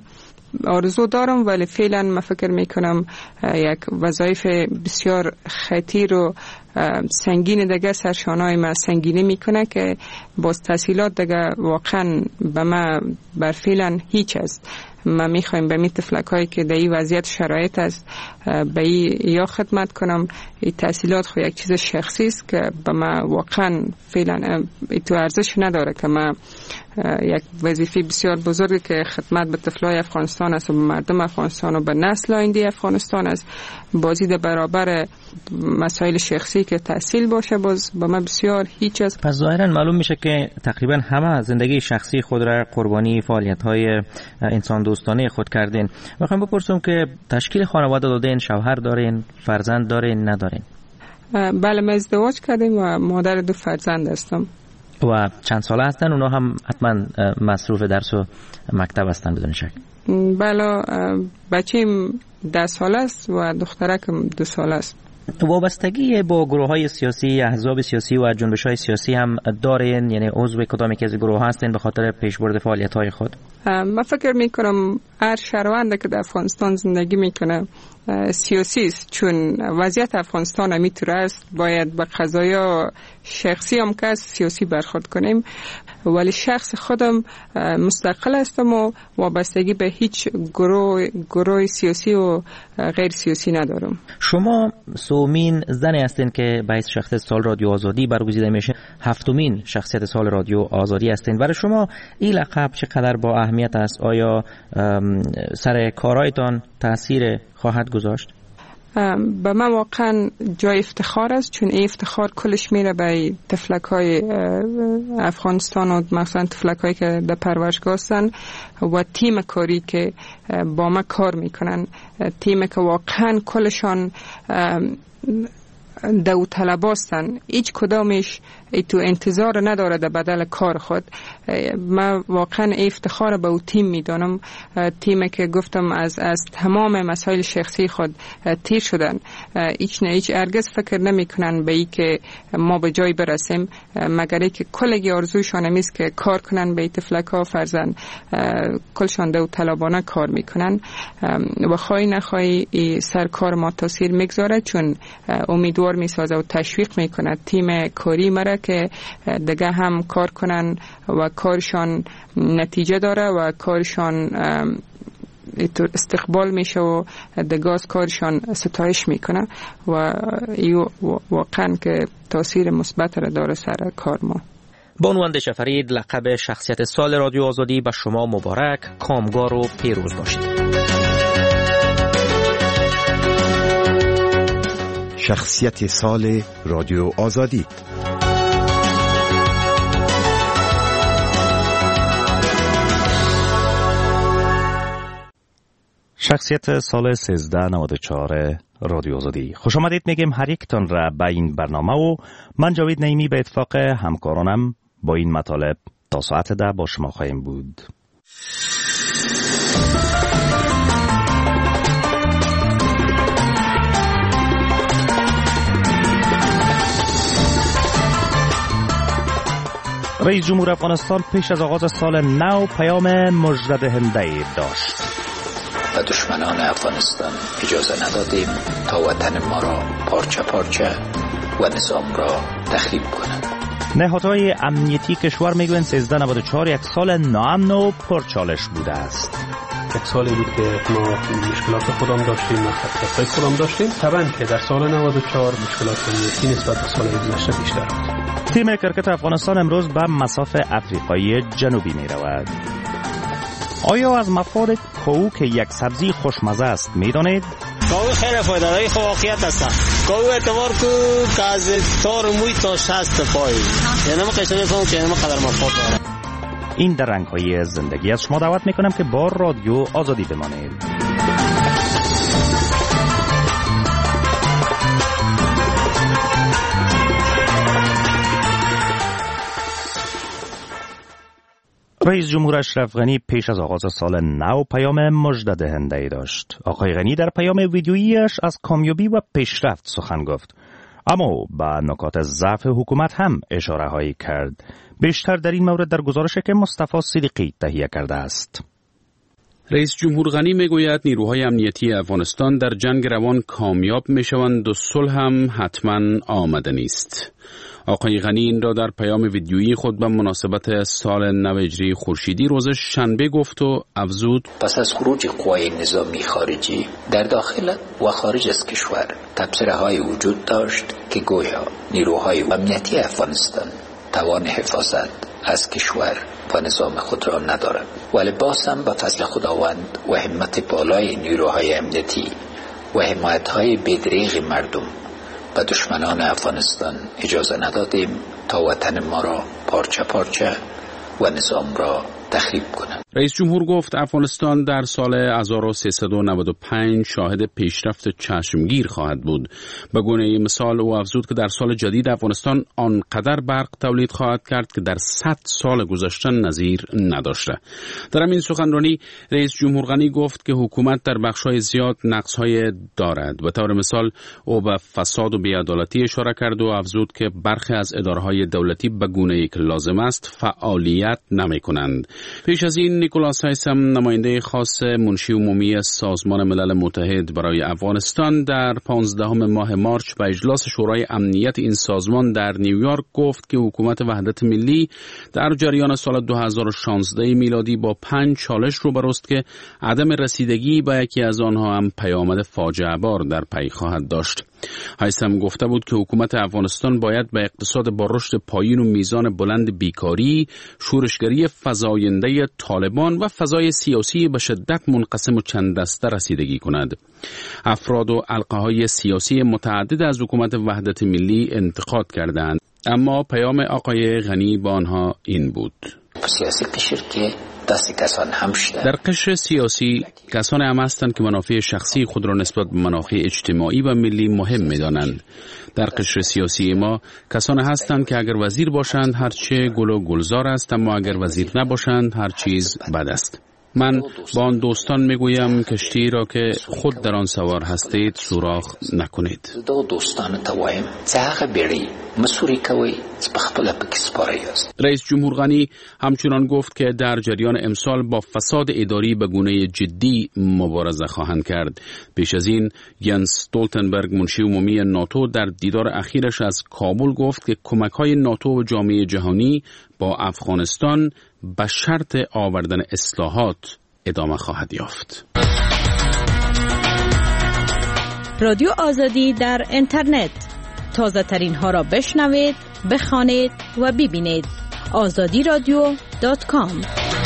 آرزو دارم، ولی فعلا من فکر میکنم یک وظایف بسیار خطیر و سنگین دیگه سرشانای ما سنگینی میکنه که باز تحصیلات دیگه واقعا به ما بر فعلا هیچ است. ما میخوایم به می تفلک هایی که در این وضعیت شرایط است به یا خدمت کنم. این تحصیلات خود یک چیز شخصی است که به ما واقعا فعلا تو ارزش نداره که ما یک وظیفه بسیار بزرگی که خدمت به طفلای افغانستان است و به مردم افغانستان و به نسل آینده افغانستان است، بازی در برابر مسائل شخصی که تحصیل باشه باز به ما بسیار هیچ است. پس ظاهرا معلوم میشه که تقریبا همه زندگی شخصی خود را قربانی فعالیت‌های انسان دوستانه خود کردین. میخوام بپرسم که تشکیل خانواده دادین، شوهر دارین، فرزند دارین، ندارین؟ بله، ما ازدواج کردیم و مادر 2 فرزند هستم. و چند ساله هستن؟ اونا هم حتما مصروف درس و مکتب هستن بدون شک. بله، بچه‌م 10 ساله است و دخترکم 2 ساله است. وابستگی با گروه‌های سیاسی، احزاب سیاسی و جنبش‌های سیاسی هم دارین؟ یعنی عضو کدام یک از گروه هستین به خاطر پیشبرد فعالیت‌های خود؟ من فکر می‌کنم هر شهروندی که در افغانستان زندگی می‌کنه سیاسی است، چون وضعیت افغانستان همینطور است. باید به قضایا شخصی هم که سیاسی برخورد کنیم، ولی شخص خودم مستقل هستم و وابستگی به هیچ گروه سیاسی و غیر سیاسی ندارم. شما سومین زنی هستین که باعث شخصیت سال رادیو آزادی برگزیده میشه، 7مین شخصیت سال رادیو آزادی هستین. برای شما این لقب چقدر با اهمیت است؟ آیا سر کارهایتان تاثیر خواهد گذاشت؟ به من واقعا جای افتخار است، چون این افتخار کلش میره به طفلک های افغانستان و مثلا طفلک هایی که در پرورشگاه هستن و تیم کاری که با ما کار میکنن، تیم که واقعا کلشان داوطلب هستن، هیچ کدامش تو انتظار نداره در بدل کار خود. من واقعا افتخار به او تیم میدانم، تیمی که گفتم از تمام مسائل شخصی خود تیر شدن. هیچ ارگز فکر نمی کنن به ای که ما به جای برسیم، مگر ای که کلگی آرزویشان همیست که کار کنن به طفلک ها فرزند، کلشان داوطلبانه کار میکنن و خواهی نخواهی سرکار ما تاثیر میگذاره، چون امیدوار میسازه و تشویق میکنه تیم کاری مرا که دیگه هم کار کنن و کارشان نتیجه داره و کارشان استقبال میشه و دیگه از کارشان ستایش میکنه و واقعا که تاثیر مثبت را داره سر کار ما. بانو اندیشه فرید، لقب شخصیت سال رادیو آزادی به شما مبارک، کامگار و پیروز باشید. شخصیت سال رادیو آزادی. شخصیت سال 1394 رادیو آزادی. خوش آمدید میگیم هر یکتان را به این برنامه و من جاوید نعیمی به اتفاق همکارانم با این مطالب تا ساعت 10 با شما خواهیم بود. رئیس جمهور افغانستان پیش از آغاز سال نو پیام مژده‌دهنده داشت. و دشمنان افغانستان اجازه ندادیم تا وطن ما را پارچه پارچه و نظام را تخریب کنند. نهادهای امنیتی کشور میگویند 1394 یک سال ناامن و پرچالش بوده است. یک سالی بود که ما مشکلات خودم داشتیم، مخاطرات خودم داشتیم. طبعا که در سال 94 مشکلات امنیتی نسبت به سال گذشته بیشتر بود. تیم کرکت افغانستان امروز به مصاف افریقای جنوبی می رود. آیا از مفاد کوو که یک سبزی خوشمزه است می دانید؟ کوو خیلی فایده داری، خب واقعیت است. کوو اعتبار که از تار موی تا شست پای، یعنی ما قشنگ می‌فهمم که ما قدر مفاد داره. این در رنگ‌های زندگی از شما دعوت می‌کنم که با رادیو آزادی بمانید. رئیس جمهور اشرف غنی پیش از آغاز سال نو پیام مژده‌دهنده‌ای داشت. آقای غنی در پیام ویدیویی‌اش از کامیابی و پیشرفت سخن گفت، اما به نکات ضعف حکومت هم اشاره‌هایی کرد. بیشتر در این مورد در گزارشی که مصطفی صدیقی تهیه کرده است. رئیس جمهور غنی میگوید نیروهای امنیتی افغانستان در جنگ روان کامیاب میشوند و صلح هم حتما آمده نیست. آقای غنی این را در پیام ویدیویی خود به مناسبت سال نو هجری خورشیدی روز شنبه گفت و افزود: پس از خروج قوای نظامی خارجی در داخل و خارج از کشور تبصره‌های وجود داشت که گویا نیروهای امنیتی افغانستان توان حفاظت از کشور و نظام خود را ندارد، ولی باز هم به فضل خداوند و همت بالای نیروهای امنیتی و حمایت‌های بی‌دریغ مردم به دشمنان افغانستان اجازه ندادیم تا وطن ما را پارچه پارچه و نظام را تخریب کنند. رئیس جمهور گفت افغانستان در سال 1395 شاهد پیشرفت چشمگیر خواهد بود. به گونه مثال او افزود که در سال جدید افغانستان آنقدر برق تولید خواهد کرد که در 100 سال گذشته نظیر نداشته. در همین سخنرانی رئیس جمهور غنی گفت که حکومت در بخش‌های زیاد نقص‌های دارد. به طور مثال او به فساد و بی‌عدالتی اشاره کرد و افزود که برخی از اداره‌های دولتی به گونه‌ای که لازم است فعالیت نمی‌کنند. پیش از این نیکولاس هایسم نماینده خاص منشی عمومی سازمان ملل متحد برای افغانستان در 15 ماه مارچ به اجلاس شورای امنیت این سازمان در نیویورک گفت که حکومت وحدت ملی در جریان سال 2016 میلادی با 5 چالش روبروست که عدم رسیدگی به یکی از آنها هم پیامد فاجعه بار در پی خواهد داشت. هایسم گفته بود که حکومت افغانستان باید به اقتصاد با رشد پایین و میزان بلند بیکاری، شورشگری فزاینده طالبان و فضای سیاسی به شدت منقسم و چند دسته رسیدگی کند. افراد و حلقه‌های سیاسی متعدد از حکومت وحدت ملی انتقاد کردند، اما پیام آقای غنی با آنها این بود: سیاسی قشر که دست کسان هم شده. در قشر سیاسی کسان هم هستند که منافع شخصی خود را نسبت به منافع اجتماعی و ملی مهم می‌دانند. در قشر سیاسی ما کسان هستند که اگر وزیر باشند هرچه گل و گلزار است، اما اگر وزیر نباشند هر چیز بد است. من با آن دوستان میگویم کشتی را که خود در آن سوار هستید سوراخ نکنید. دوستان توایم زاغ بری مسوری کوي خپل پک سپاره است. رئیس جمهور غنی همچنان گفت که در جریان امسال با فساد اداری به گونه جدی مبارزه خواهند کرد. پیش از این ینس استولتنبرگ منشی عمومی ناتو در دیدار اخیرش از کابل گفت که کمک‌های ناتو و جامعه جهانی با افغانستان به شرط آوردن اصلاحات ادامه خواهد یافت. رادیو آزادی در اینترنت، تازه ترین ها را بشنوید، بخوانید و ببینید. azadiradio.com.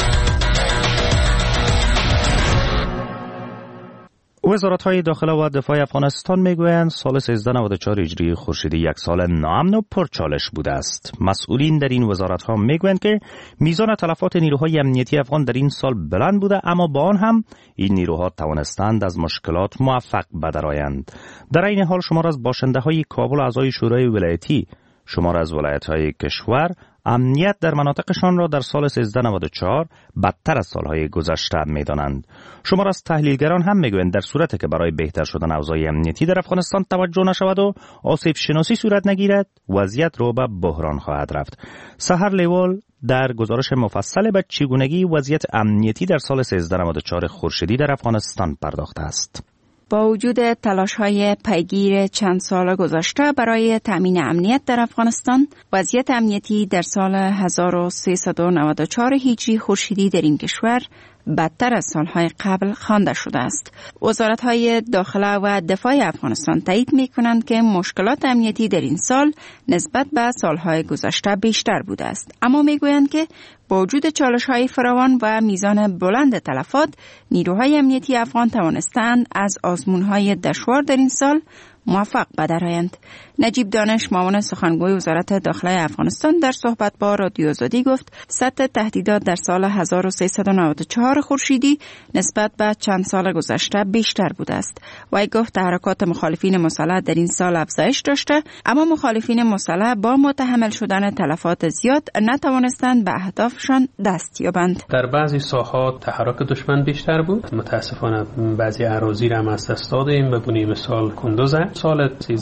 وزارت‌های داخله و دفاع افغانستان میگویند سال 1394 هجری خورشیدی یک سال ناامن و پرچالش بوده است. مسئولین در این وزارت‌ها میگویند که میزان تلفات نیروهای امنیتی افغان در این سال بلند بوده، اما با آن هم این نیروها توانستند از مشکلات موفق بدرآیند. در این حال شمار از باشنده‌های کابل اعضای شورای ولایتی، شمار از ولایت‌های کشور امنیت در مناطقشان را در سال 1394 بدتر از سالهای گذشته می‌دانند. شمار از تحلیلگران هم میگویند در صورتی که برای بهتر شدن اوضاع امنیتی در افغانستان توجه نشود و آسیب شناسی صورت نگیرد، وضعیت را به بحران خواهد رفت. سحر لیوال در گزارش مفصل به چگونگی وضعیت امنیتی در سال 1394 خورشیدی در افغانستان پرداخته است. با وجود تلاش‌های پیگیر چند سال گذشته برای تأمین امنیت در افغانستان، وضعیت امنیتی در سال 1394 هجری خورشیدی در این کشور بدتر از سالهای قبل خوانده شده است. وزارت‌های داخله و دفاع افغانستان تایید می‌کنند که مشکلات امنیتی در این سال نسبت به سالهای گذشته بیشتر بوده است، اما می‌گویند که با وجود چالش‌های فراوان و میزان بلند تلفات، نیروهای امنیتی افغان توانستند از آزمون‌های دشوار در این سال موفق بدرآیند. نجیب دانش، معاون سخنگوی وزارت داخله افغانستان، در صحبت با رادیو آزادی گفت سطح تهدیدات در سال 1394 خورشیدی نسبت به چند سال گذشته بیشتر بوده است. وی گفت تحرکات مخالفین مسلح در این سال افزایش داشته، اما مخالفین مسلح با متحمل شدن تلفات زیاد نتوانستند به اهدافشان دست یابند. در بعضی ساحات تحرک دشمن بیشتر بود. متاسفانه بعضی اراضی را هم از دست دادیم، به گونه مثال کندوز. سال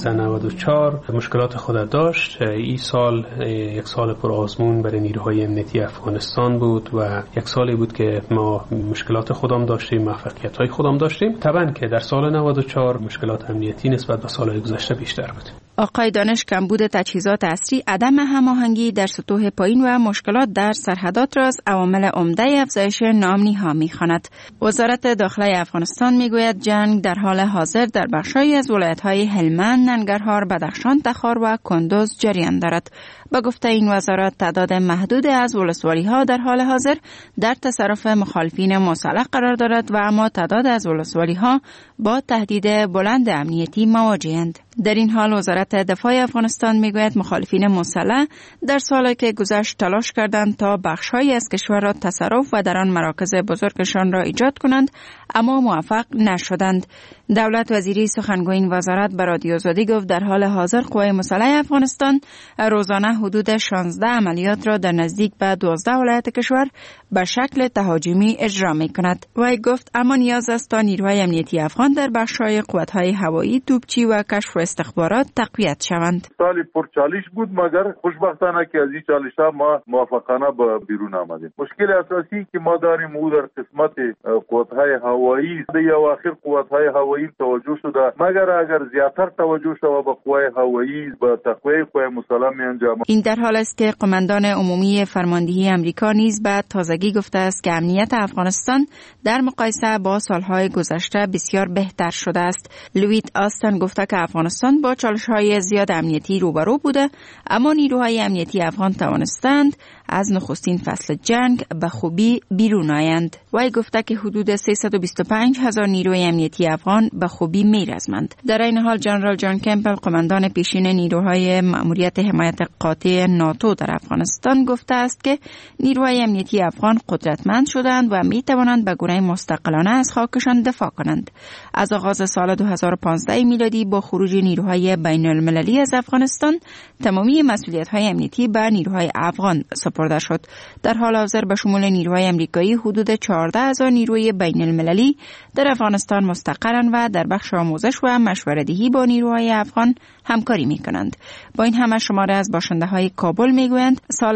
1394 مشکلات خود داشت. این سال یک سال پر آزمون برای نیروهای امنیتی افغانستان بود و یک سالی بود که ما مشکلات خودم داشتیم، موفقیت‌های خودم داشتیم. طبعا که در سال 94 مشکلات امنیتی نسبت به سال‌های گذشته بیشتر بود. آقای دانش کمبود تجهیزات عصری، عدم هماهنگی در سطوح پایین و مشکلات در سرحدات را از عوامل عمده افزایش ناامنی‌ها می‌خواند. وزارت داخله افغانستان میگوید جنگ در حال حاضر در بخش‌هایی از ولایت‌های هلمند، ننگرهار، بدخشان، تخار و کندوز جریان دارد. با گفته این وزارت تعداد محدود از ولسوالی‌ها در حال حاضر در تصرف مخالفین مسلح قرار دارد و اما تعداد از ولسوالی‌ها با تهدید بلند امنیتی مواجه‌اند. در این حال وزارت دفاع افغانستان میگوید مخالفین مسلح در سالی که گذشت تلاش کردند تا بخش‌هایی از کشور را تصرف و در آن مراکز بزرگشان را ایجاد کنند اما موفق نشدند. دولت وزیری سخنگوی این وزارت به رادیو آزادی گفت در حال حاضر قوای مسلح افغانستان روزانه حدود 16 عملیات را در نزدیک به 12 ولایت کشور به شکل تهاجمی اجرا می‌کند. وی گفت اما نیاز است تا نیروهای امنیتی افغان در بخش‌های قوت‌های هوایی، توپچی و کشف و استخبارات تقویت شوند. سالی پر چالش بود مگر خوشبختانه که از این چالش‌ها ما موفقانه به بیرون آمدیم. مشکل اساسی که ما داریم او در قسمت قوت‌های هوایی یا آخر قوت‌های هوایی توجه شده، مگر اگر زیاتر توجه شود به قوای هوایی به تقویت قوای مسلح می‌انجام. این در حال است که قماندان عمومی فرماندهی آمریکا نیز به تازگی گفته است که امنیت افغانستان در مقایسه با سالهای گذشته بسیار بهتر شده است. لوید آستن گفته که افغانستان با چالش‌های زیاد امنیتی روبرو بوده اما نیروهای امنیتی افغان توانستند از نخستین فصل جنگ به خوبی بیرون آیند. وی گفته که حدود 325,000 نیروی امنیتی افغان به خوبی میرزمند. در این حال جنرال جان کمپل قماندان پیشین نیروهای مأموریت حمایت قاطع ناتو در افغانستان گفته است که نیروهای امنیتی افغان قدرتمند شدند و می توانند به گونه مستقلانه از خاکشان دفاع کنند. از آغاز سال 2015 میلادی با خروج نیروهای بین المللی از افغانستان تمامی مسئولیت‌های امنیتی به نیروهای افغان سپرده شد. در حال حاضر به شمول نیروهای آمریکایی حدود 14,000 نیروی بین المللی در افغانستان مستقرند و در بخش آموزش و مشوره‌دهی با نیروهای افغان همکاری می‌کنند. با این همه شماره از باشنده‌های کابل می‌گویند سال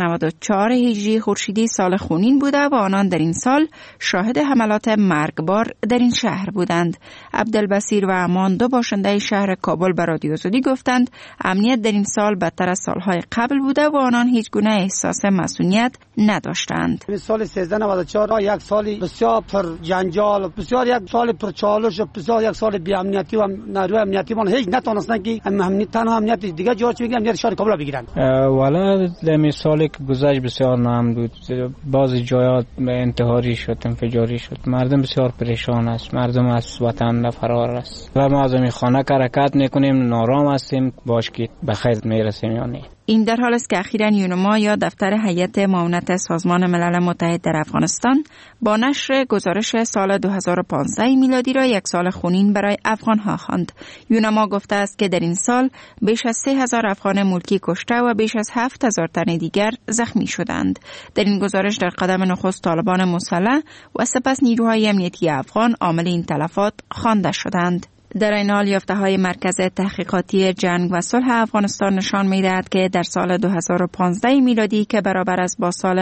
1394 هجری خورشیدی سال خونین بوده و آنان در این سال شاهد حملات مرگبار در این شهر بودند. عبدالبصیر و امان دو باشنده شهر کابل به رادیو آزادی گفتند امنیت در این سال بدتر از سالهای قبل بوده و آنان هیچ گونه احساس مسئولیت نداشتند. سال 1394 یک سال بسیار پر جنجال، بسیار یک سال پر چالش، بسیار یک سال بی امنیتی و نیروی امنیتی ما هیچ نتونستن که تنها امنیت دیگه جوش میگن امنیت شهر کابل بگیرن. والا در سالی که گذشت بسیار ناامن بود. بعضی جایات انتحاری شد، انفجاری شد. مردم بسیار پریشان است. مردم از وطن فرار است. و ما از این خانه حرکت میکنیم، نارام هستیم، باش که به خیر میرسیم یا نه. این در حال است که اخیراً یونما یا دفتر هیئت معاونت سازمان ملل متحد در افغانستان با نشر گزارش سال 2015 میلادی را یک سال خونین برای افغان‌ها خواند. یونما گفته است که در این سال بیش از 3,000 افغان ملکی کشته و بیش از 7,000 تن دیگر زخمی شدند. در این گزارش در قدم نخست طالبان مسلح و سپس نیروهای امنیتی افغان عامل این تلفات خوانده شدند. در این حال یافته‌های مرکز تحقیقاتی جنگ و صلح افغانستان نشان می‌دهد که در سال 2015 میلادی که برابر است با سال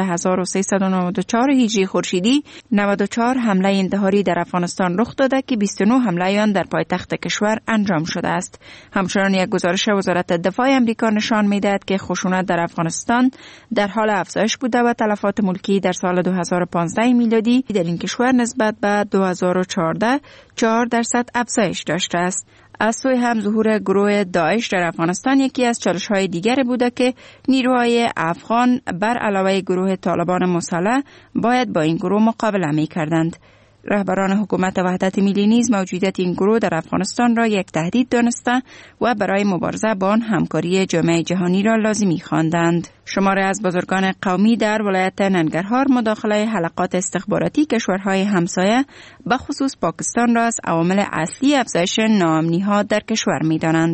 1394 هجری خورشیدی 94 حمله انتحاری در افغانستان رخ داده که 29 حمله آن در پایتخت کشور انجام شده است. همچنان یک گزارش وزارت دفاع آمریکا نشان می‌دهد که خشونت در افغانستان در حال افزایش بوده و تلفات ملکی در سال 2015 میلادی در این کشور نسبت به 2014 4% افزایش داشته است. از سوی هم ظهور گروه داعش در افغانستان یکی از چالش‌های دیگر بوده که نیروهای افغان بر علاوه گروه طالبان مسلح باید با این گروه مقابله می‌کردند. رهبران حکومت وحدت ملی نیز موجودیت این گروه در افغانستان را یک تهدید دانسته و برای مبارزه با آن همکاری جامعه جهانی را لازمی خواندند. شماری از بزرگان قومی در ولایت ننگرهار مداخله حلقات استخباراتی کشورهای همسایه به خصوص پاکستان را از عوامل اصلی افزایش ناامنی‌ها در کشور می‌دانند.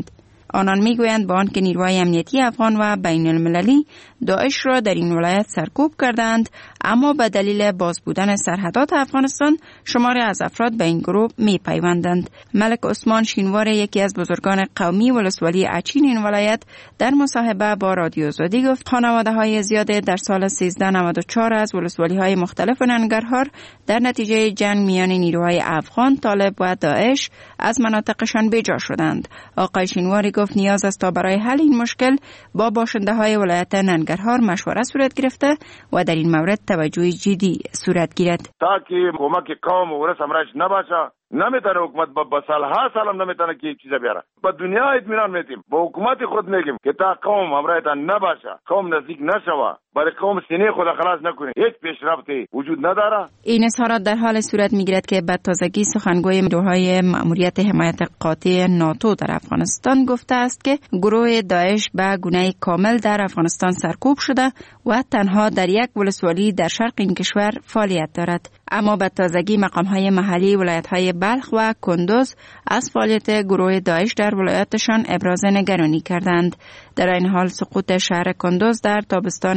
آنان میگویند با آنکه نیروهای امنیتی افغان و بین المللی داعش را در این ولایت سرکوب کردند، اما به دلیل باز بودن سرحدات افغانستان شماری از افراد به این گروه می پیوندند. ملک عثمان شینوار، یکی از بزرگان قومی ولسوالی اچین این ولایت، در مصاحبه با رادیو آزادی گفت خانواده های زیاده در سال 1394 از ولسوالی های مختلف ننگرهار در نتیجه جنگ میان نیروهای افغان، طالب و داعش از مناطقشان بیجا شدند. آقای شینواری گفت نیاز است تا برای حل این مشکل با باشنده های ولایت ننگرهار مشوره صورت گرفته و در این مورد توجه جدی صورت گیرد. تا که کمک قوم و رسم راش نباشه، نمیتونه حکومت با سالها سالم نمیتونه که چیزا بیاره. با دنیا اطمینان میتیم، با حکومت خود میگیم که تا قوم همراهتان نباشه، قوم نزدیک نشوه، برای قوم سینه خود خلاص نکنه، هیچ پیشرفتی وجود نداره. این اظهارات در حال صورت میگیرد که به تازگی سخنگوی نیروهای مأموریت حمایت قاطع ناتو در افغانستان گفته است که گروه داعش به گونه کامل در افغانستان سرکوب شده و تنها در یک ولسوالی در شرق این کشور فعالیت دارد. اما به تازگی مقام‌های محلی ولایت‌های بلخ و کندوز از فعالیت گروه داعش در ولایتشان ابراز نگرانی کردند. در این حال سقوط شهر کندوز در تابستان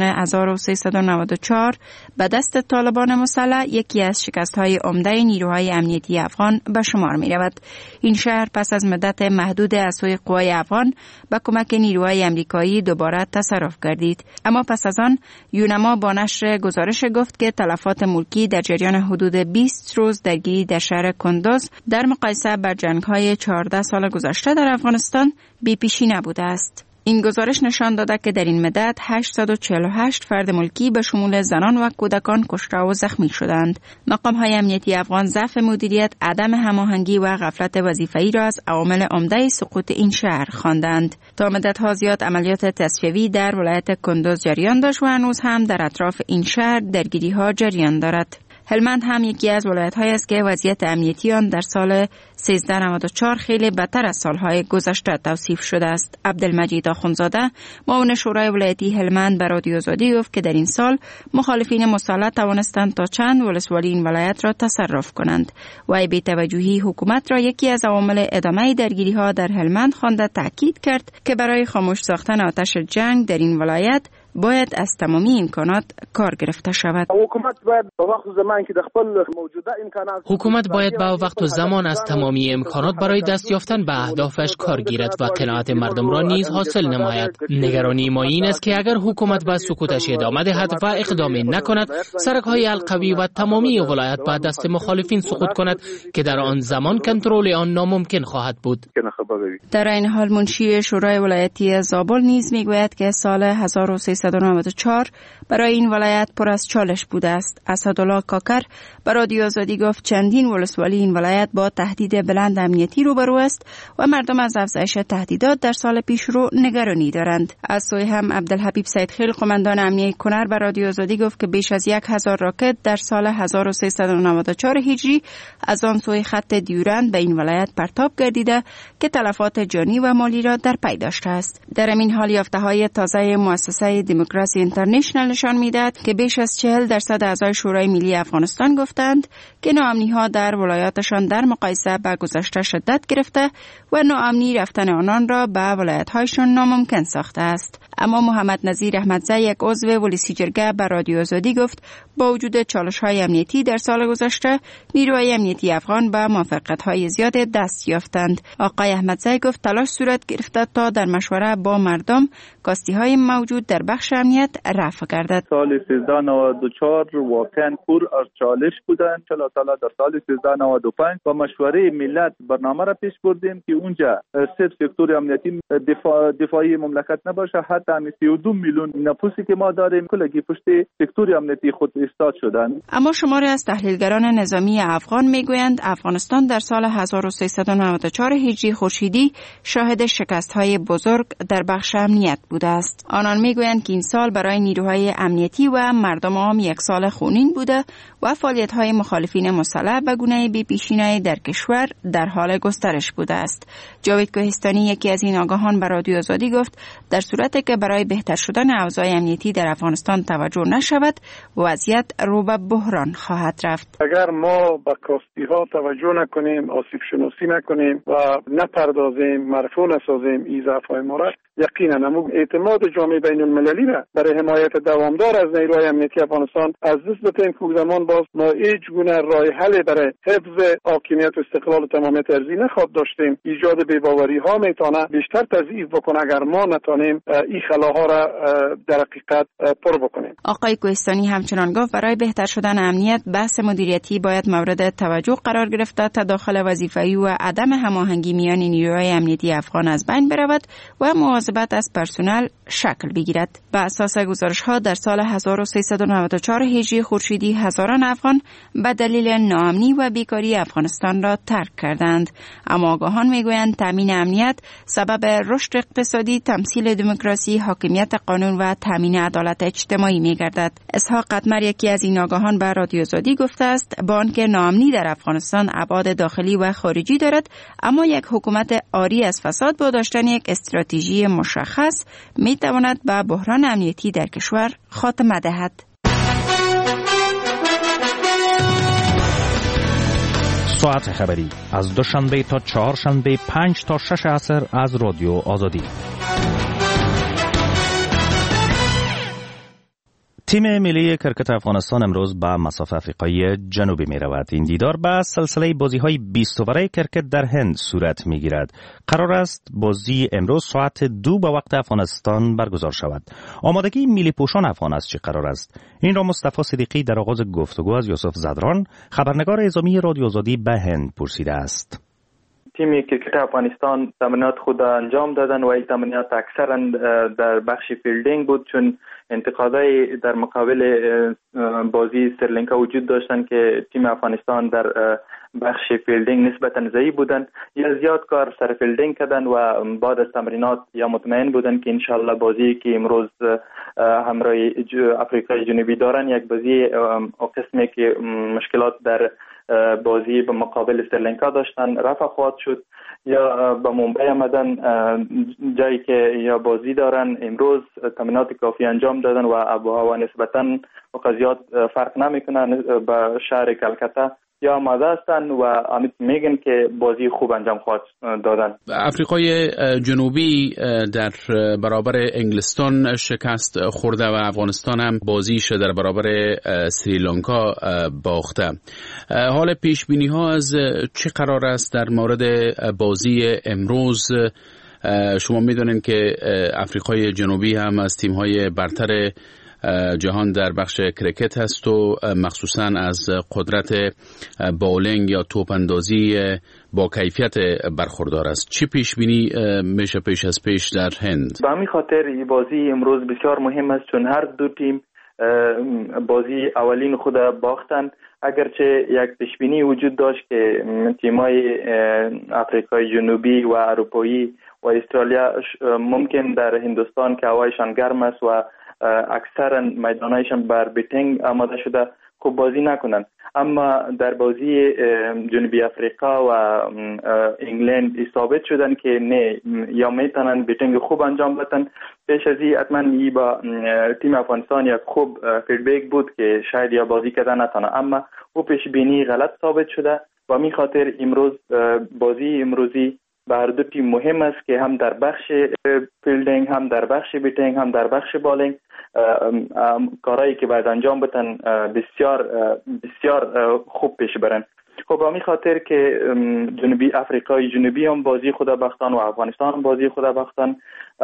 1394 به دست طالبان مسلح یکی از شکست‌های عمده نیروهای امنیتی افغان به شمار می‌رود. این شهر پس از مدت محدود از سوی قوای افغان به کمک نیروهای آمریکایی دوباره تصرف گردید. اما پس از آن یونما با نشر گزارش گفت که تلفات ملکی در جریان حدود 20 روز درگیری در شهر کندوز در مقایسه با جنگ‌های 14 سال گذشته در افغانستان بی‌پیشی نبوده است. این گزارش نشان داده که در این مدت 848 فرد ملکی به شمول زنان و کودکان کشته و زخمی شدند. مقام‌های امنیتی افغان ضعف مدیریت، عدم هماهنگی و غفلت وظیفه‌ای را از عوامل عمده سقوط این شهر خواندند. تا مدت‌ها زیاد عملیات تصفیه‌ای در ولایت کندوز جریان داشت و هنوز هم در اطراف این شهر درگیری‌ها جریان دارد. هلمند هم یکی از ولایت‌هایی است که وضعیت امنیتی آن در سال 1394 خیلی بدتر از سالهای گذشته توصیف شده است. عبدالمجید آخوندزاده، معاون شورای ولایتی هلمند، به رادیو آزادی گفت که در این سال مخالفین مسلح توانستند تا چند ولسوالی این ولایت را تصرف کنند. و بی‌توجهی حکومت را یکی از عوامل ادامه درگیری‌ها در هلمند خوانده تاکید کرد که برای خاموش ساختن آتش جنگ در این ولایت باید از تمامی امکانات کار گرفته شود. حکومت باید با وقت و زمان از تمامی امکانات برای دست یافتن به اهدافش کار گیرد و قناعت مردم را نیز حاصل نماید. نگرانی ما این است که اگر حکومت به سکوتش ادامه دهد و اقدامی نکند، سرک‌های القوی و تمامی ولایت به دست مخالفین سقوط کند که در آن زمان کنترل آن ناممکن خواهد بود. در این حال منشی شورای ولایتی زابل نیز میگوید که سال 1394 برای این ولایت پر از چالش بوده است. اسدالله کاکر به رادیو آزادی گفت چندین ولسوالی این ولایت با تهدید بلند امنیتی روبرو است و مردم از افزایش تهدیدات در سال پیشرو نگرانی دارند. از سوی هم عبدالحبیب سیدخیل، قماندان امنیه کنر، به رادیو آزادی گفت که بیش از 1000 راکت در سال 1394 هجری از آن سوی خط دیورند به این ولایت پرتاب گردیده که تلفات جانی و مالی را در پی داشته است. در این حال یافته‌های تازه مؤسسه دموکراسی اینترنشنال نشان می‌دهد که بیش از 40% اعضای شورای ملی افغانستان گفتند که ناامنی‌ها در ولایاتشان در مقایسه با گذشته شدت گرفته و ناامنی رفتن آنان را به ولایت‌هایشان ناممکن ساخته است. اما محمد نظیر احمدزی، یک عضو ولسی جرگه، به رادیو آزادی گفت با وجود چالش‌های امنیتی در سال گذشته نیروهای امنیتی افغان به موفقیت‌های زیاد دست یافتند. آقای احمدزی گفت تلاش صورت گرفته تا در مشوره با مردم کاستی‌های موجود در بخش امنیت رفع گردد. سال 1394 واقعا پر از چالش بودند. انشالله در سال 1395 با مشوره ملت برنامه را پیش بردیم که اونجا صرف سکتور امنیتی دفاعی مملکت نباشه، حتی 32 میلیون نفوسی که ما داریم کلگی پشت سکتور امنیتی خود ایستاد شدند. اما شماری از تحلیلگران نظامی افغان میگویند افغانستان در سال 1394 هجری خورشیدی شاهد شکست‌های بزرگ در بخش امنیت بوده است. آنان میگویند که این سال برای نیروهای امنیتی و مردم عام یک سال خونین بوده و فعالیت‌های مخالفین مسلح به گونه بی‌پیشینه‌ای در کشور در حال گسترش بوده است. جاوید کوهستانی، یکی از این آگاهان، به رادیو آزادی گفت در صورتی که که برای بهتر شدن اوضاع امنیتی در افغانستان توجه نشود وضعیت رو به بحران خواهد رفت. اگر ما به کاستی ها توجه نکنیم، آسیب شناسی نکنیم و نپردازیم، مرفوع نسازیم این ضعف‌های ما را، یقینا اعتماد جامعه بین المللی را برای حمایت دوامدار از نیروهای امنیتی افغانستان از دست بدهیم که زمان باز ما هیچ گونه راه حل برای حفظ حاکمیت و استقلال و تمامیت ارضی نخواهد داشتیم. ایجاد بی‌باوری ها میتونه بیشتر تضعیف بکنه اگر ما نتونیم این خلاها را در حقیقت پر بکنیم. آقای کوهستانی همچنان گفت برای بهتر شدن امنیت بحث مدیریتی باید مورد توجه قرار گرفته، تداخل وظیفه‌ای و عدم هماهنگی میان نیروهای امنیتی افغان از بین برود و مواظبت از پرسنل شکل بگیرد. بر اساس گزارش‌ها در سال 1394 هجری خورشیدی هزاران افغان به دلیل ناامنی و بیکاری افغانستان را ترک کردند. اما آگاهان میگویند تامین امنیت سبب رشد اقتصادی، تمثیل دموکراسی، حاکمیت قانون و تامین عدالت اجتماعی میگردد. اسحاق قدمر یکی از این آگاهان به رادیو آزادی گفته است با آنکه ناامنی در افغانستان ابعاد داخلی و خارجی دارد، اما یک حکومت عاری از فساد با داشتن یک استراتژی مشخص میتواند به بحران امنیتی در کشور خاتمه دهد. ساعت خبری از دوشنبه تا چهارشنبه 5 تا 6 عصر از رادیو آزادی. تیم ملی کرکت افغانستان امروز به مصاف افریقای جنوبی می رود. این دیدار به سلسله بازی های 20 اووره کرکت در هند صورت می گیرد. قرار است بازی امروز ساعت 2 به وقت افغانستان برگزار شود. آمادگی ملی پوشان افغان است چه قرار است؟ این را مصطفی صدیقی در آغاز گفتگو از یوسف زدران، خبرنگار اعزامی رادیو آزادی به هند پرسیده است. تیم کرکت افغانستان تمرینات خود انجام دادن و این تمرینات اکثرا در بخش فیلدینگ بود، چون انتقادهای در مقابل بازی سریلانکا وجود داشتن که تیم افغانستان در بخش فیلدینگ نسبتا ضعیف بودن یا زیاد کار سر فیلدینگ کردن و بعد از تمرینات یا مطمئن بودن که انشالله بازی که امروز همراه افریقای جنوبی دارن یک بازی قسمی که مشکلات در بازی به مقابل سریلانکا داشتن رفع خواهد شد یا به ممبئی آمدن جایی که یا بازی دارن امروز تمرینات کافی انجام دادن و آب و هوا نسبتا زیاد فرق نمیکنه به شهر کلکتا یا آماده هستن و امید میگن که بازی خوب انجام خواهد دادن. افریقای جنوبی در برابر انگلستان شکست خورده و افغانستان هم بازیش در برابر سریلانکا باخته. حال پیش بینی ها از چه قرار است در مورد بازی امروز؟ شما میدونین که افریقای جنوبی هم از تیم های برتر جهان در بخش کرکت هست و مخصوصا از قدرت باولینگ یا توپ اندازی با کیفیت برخوردار است. چی پیش بینی میشه پیش از پیش در هند؟ به همین خاطر این بازی امروز بسیار مهم است، چون هر دو تیم بازی اولین خود باختن. اگرچه یک پیش بینی وجود داشت که تیم‌های آفریقای جنوبی و اروپایی و استرالیا ممکن در هندوستان که هوایشان گرم است و اکثرا میدانایشان بر بیتینگ آماده شده خوب بازی نکنن، اما در بازی جنوبی افریقا و انگلند ثابت شدن که نه، یا میتونن بیتینگ خوب انجام بدن. پیش از این حتما ای با تیم افغانستان یک خوب فیدبک بود که شاید یا بازی کردن نتونه، اما او پیش بینی غلط ثابت شده و می خاطر امروز بازی امروزی به هر دو تیم مهم است که هم در بخش فیلدینگ، هم در بخش بیتینگ، هم در بخش بالینگ کارهایی که باید انجام بدن بسیار بسیار خوب پیش برن. خب همین خاطر که جنوبی افریقای جنوبی هم بازی خود باختن و افغانستان هم بازی خود باختن،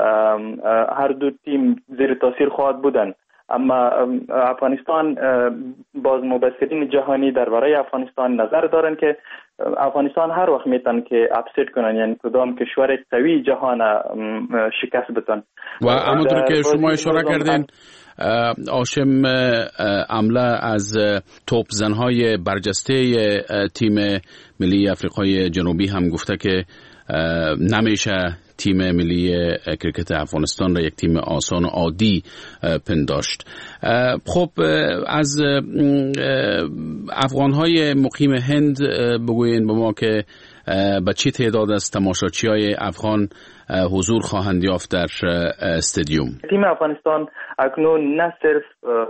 هر دو تیم زیر تاثیر خواهد بودن. اما افغانستان باز مبصرین جهانی درباره افغانستان نظر دارن که افغانستان هر وقت میتن که اپست کنن، یعنی کدام کشور قوی جهان شکست بدن. و همونطور که شما اشاره کردین هاشم عمله از توپ زنهای برجسته تیم ملی افریقای جنوبی هم گفته که نمیشه تیم ملی کرکت افغانستان را یک تیم آسان و عادی پنداشت. خب از افغانهای مقیم هند بگوین به ما که به چه تعداد از تماشاچی‌های افغان حضور خواهند یافت در استادیوم؟ تیم افغانستان اکنون نه صرف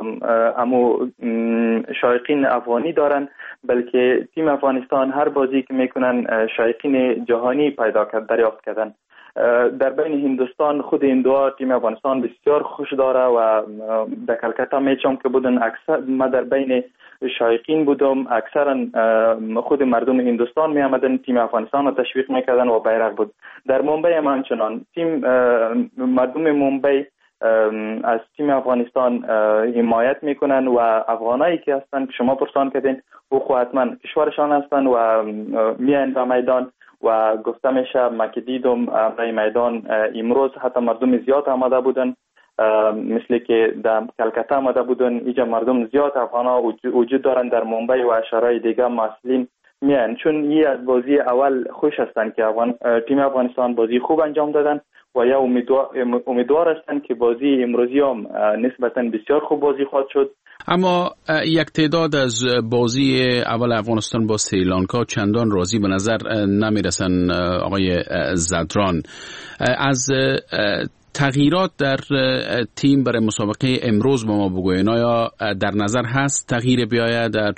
شایقین افغانی دارن، بلکه تیم افغانستان هر بازی که میکنن شایقین جهانی دریافت کردن. در بین هندوستان خود هندوها تیم افغانستان بسیار خوش داره و در کلکتا میچم که بودن اکثر ما در بین شایقین بودم، اکثرا خود مردم هندوستان می آمدن تیم افغانستان رو تشویق میکردن و بیرق بود. در ممبئی هم همچنان مردم ممبئی از تیم افغانستان حمایت میکنن و افغانایی که هستن که شما پرسان کردین او خو حتما کشورشان هستن و میان به میدان و گفته میشه ما که دیدم برای میدان امروز حتی مردم زیاد آمده بودن، مثل که در کلکتا آمده بودن. اینجا مردم زیاد افغانا وجود دارن در ممبئی و شهرهای دیگه مسئولین میان، چون این از بازی اول خوش هستن که تیم افغانستان بازی خوب انجام دادن و یا امیدوار هستن که بازی امروزی هم نسبتا بسیار خوب بازی خواهد شد. اما یک تعداد از بازی اول افغانستان با سریلانکا چندان راضی به نظر نمیرسن. آقای زدران، از تغییرات در تیم برای مسابقه امروز با ما بگوین، آیا در نظر هست تغییر بیاید در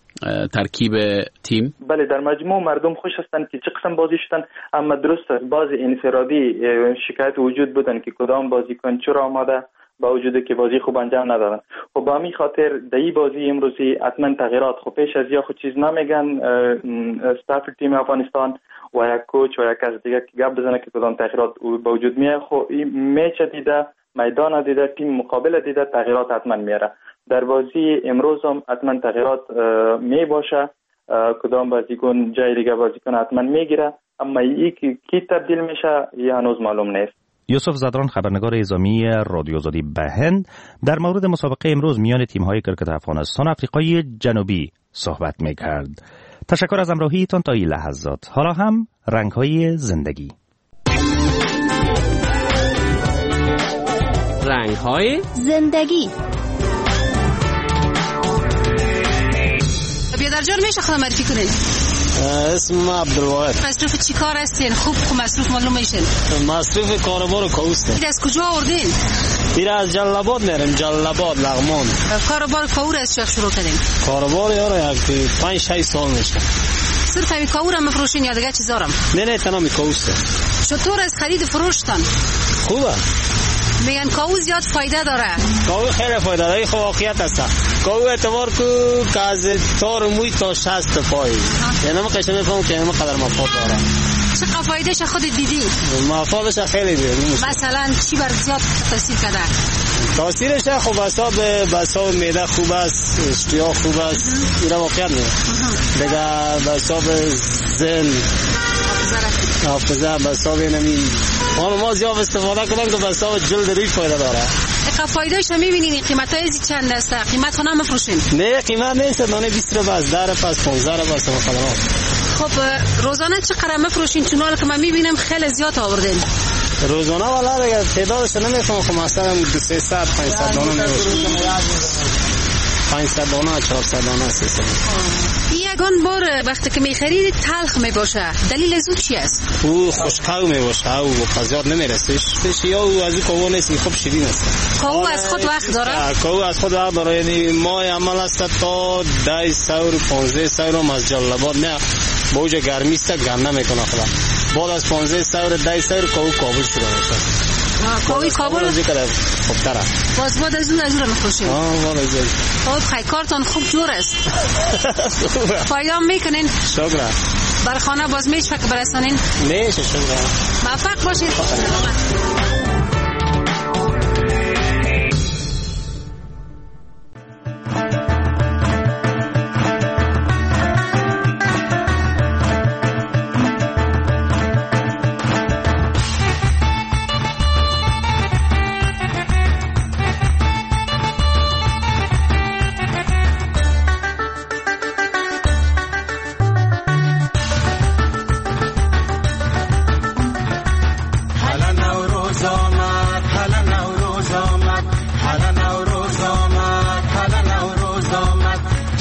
ترکیب تیم؟ بله، در مجموع مردم خوش هستند که چه قسم بازی شدن، اما درست است بعض انفرادی شکایت وجود بودن که کدام بازیکن چرا آمده با وجود که بازی خوب انجام ندادن. خب با همین خاطر در این بازی امروزی حتما تغییرات خب پیش از یا خود چیز نمیگن استاف تیم افغانستان و یک کوچ و یک کس دیگه که گپ بزنه که کدام تغییرات با وجود میاد. خب این میچ دیده، میدان دیده، تیم مقابل دیده، تغییرات حتما میاره. در بازی امروز هم حتما تغییرات می باشه، کدام بازیکن جای دیگه بازیکن حتما میگیره، اما این کی تبدیل میشه یه هنوز معلوم نیست. یوسف زدران، خبرنگار اعزامی رادیو آزادی به هند، در مورد مسابقه امروز میان تیم‌های کرکت افغانستان و آفریقای جنوبی صحبت می‌کرد. تشکر از همراهیتان تا این لحظات. حالا هم رنگ‌های زندگی. رنگ‌های زندگی. بیادر جان میشه خودم معرفی کنید؟ اسم عبدالواحد. مصروف چی کار هستین؟ خوب مصروف معلوم میشین. مصروف کاروبار کاوست. این از کجا آوردین؟ این از جلاباد میرم، جلاباد لغمان. کاروبار کاور از چه شروع کردین؟ کاروبار یارو یک 5-6 سال میشه. صرف همین کاور هم میفروشین یا دیگه چیزا هم؟ نه تنها میکاوست. چطور از خرید فروشتن؟ خوبه. میگن کاو زیاد فایده داره. کاو خیلی فایده داره، خب واقعیت است. کاو اعتبار که از تار موی تا 60 پای. یعنی ما قشنگ میفهمم که ما قدر مفاد داره. چقدر فایدهش خودت دیدی؟ مفادش خیلی دیدی. مثلا چی بر زیاد تاثیر کرده؟ تاثیرش خب حساب معده خوب است، اشتها خوب است. این واقعیت نه. دیگه حساب ذهن حافظه حساب نمی ما زیاد استفاده کنم که حساب جلد روی فایده داره. اگه فایدهش رو می‌بینین قیمتای چند است؟ قیمت خونه مفروشین؟ نه قیمت نیست، نانه 20 روپیه است، 10 روپیه است، 15 روپیه است مثلا. خب روزانه چقدر مفروشین؟ چون حالا که من می‌بینم خیلی زیاد آوردین. روزانه والا دیگه تعدادش نمی‌فهمم، خب مثلا 300 500 دانه می‌فروشم. 500 دانه 400 دانه 300. یگان بار وقتی که می‌خرید تلخ میباشه، دلیل از اون چی است؟ او خوش‌قو میباشه او قضیات نمیرسه. یا او از کاو نیست، خوب شیرین است. کاو از خود وقت داره؟ کاو از خود وقت داره، یعنی ما عمل است تا 10 15 هم از جلاباد نه با اوج گرمی است گرم نمیکنه خدا. بعد از 15 10 کاو کابل شده است. کاوی کابل خوب تره. باز بعد از اون می‌فروشید. والا زیاد. خب خیلی کارتون خوب جور است. فایده میکنین؟ شکر. بر خانه باز میش فکر برسانین؟ نه شکر. موفق باشید.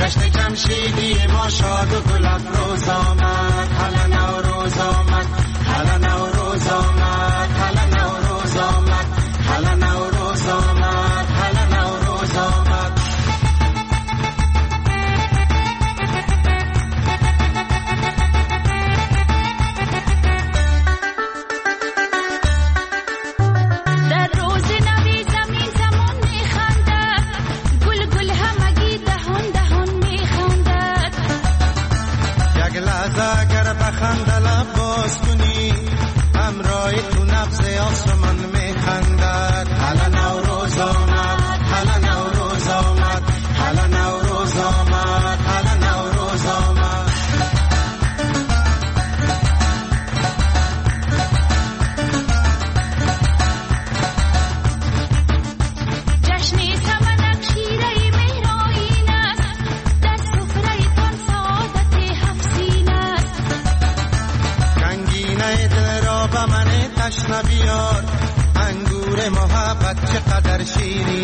جشن جمشیدی ما شاد و گل افروز آمد، هلا نوروز آمد، هلا نوروز آمد، هلا نوروز آمد، هلا نوروز آمد، هلا نوروز آمد. در روز نوی زمین زمان میخندد، گل گل همگی دهان دهان میخندد. یک لحظه اگر بخنده لب باز کنی، همراه تو نبض آسمان میخندد. هلا نوروز آمد، هلا نوروز آمد، هلا نوروز آمد، هلا نوروز آمد. جشن سمنک شیره مهرآیین است، در سفره تان سعادت هفسین است. گنگینه دل را به من تشنه بیار، انگور محبت چقدر شیرین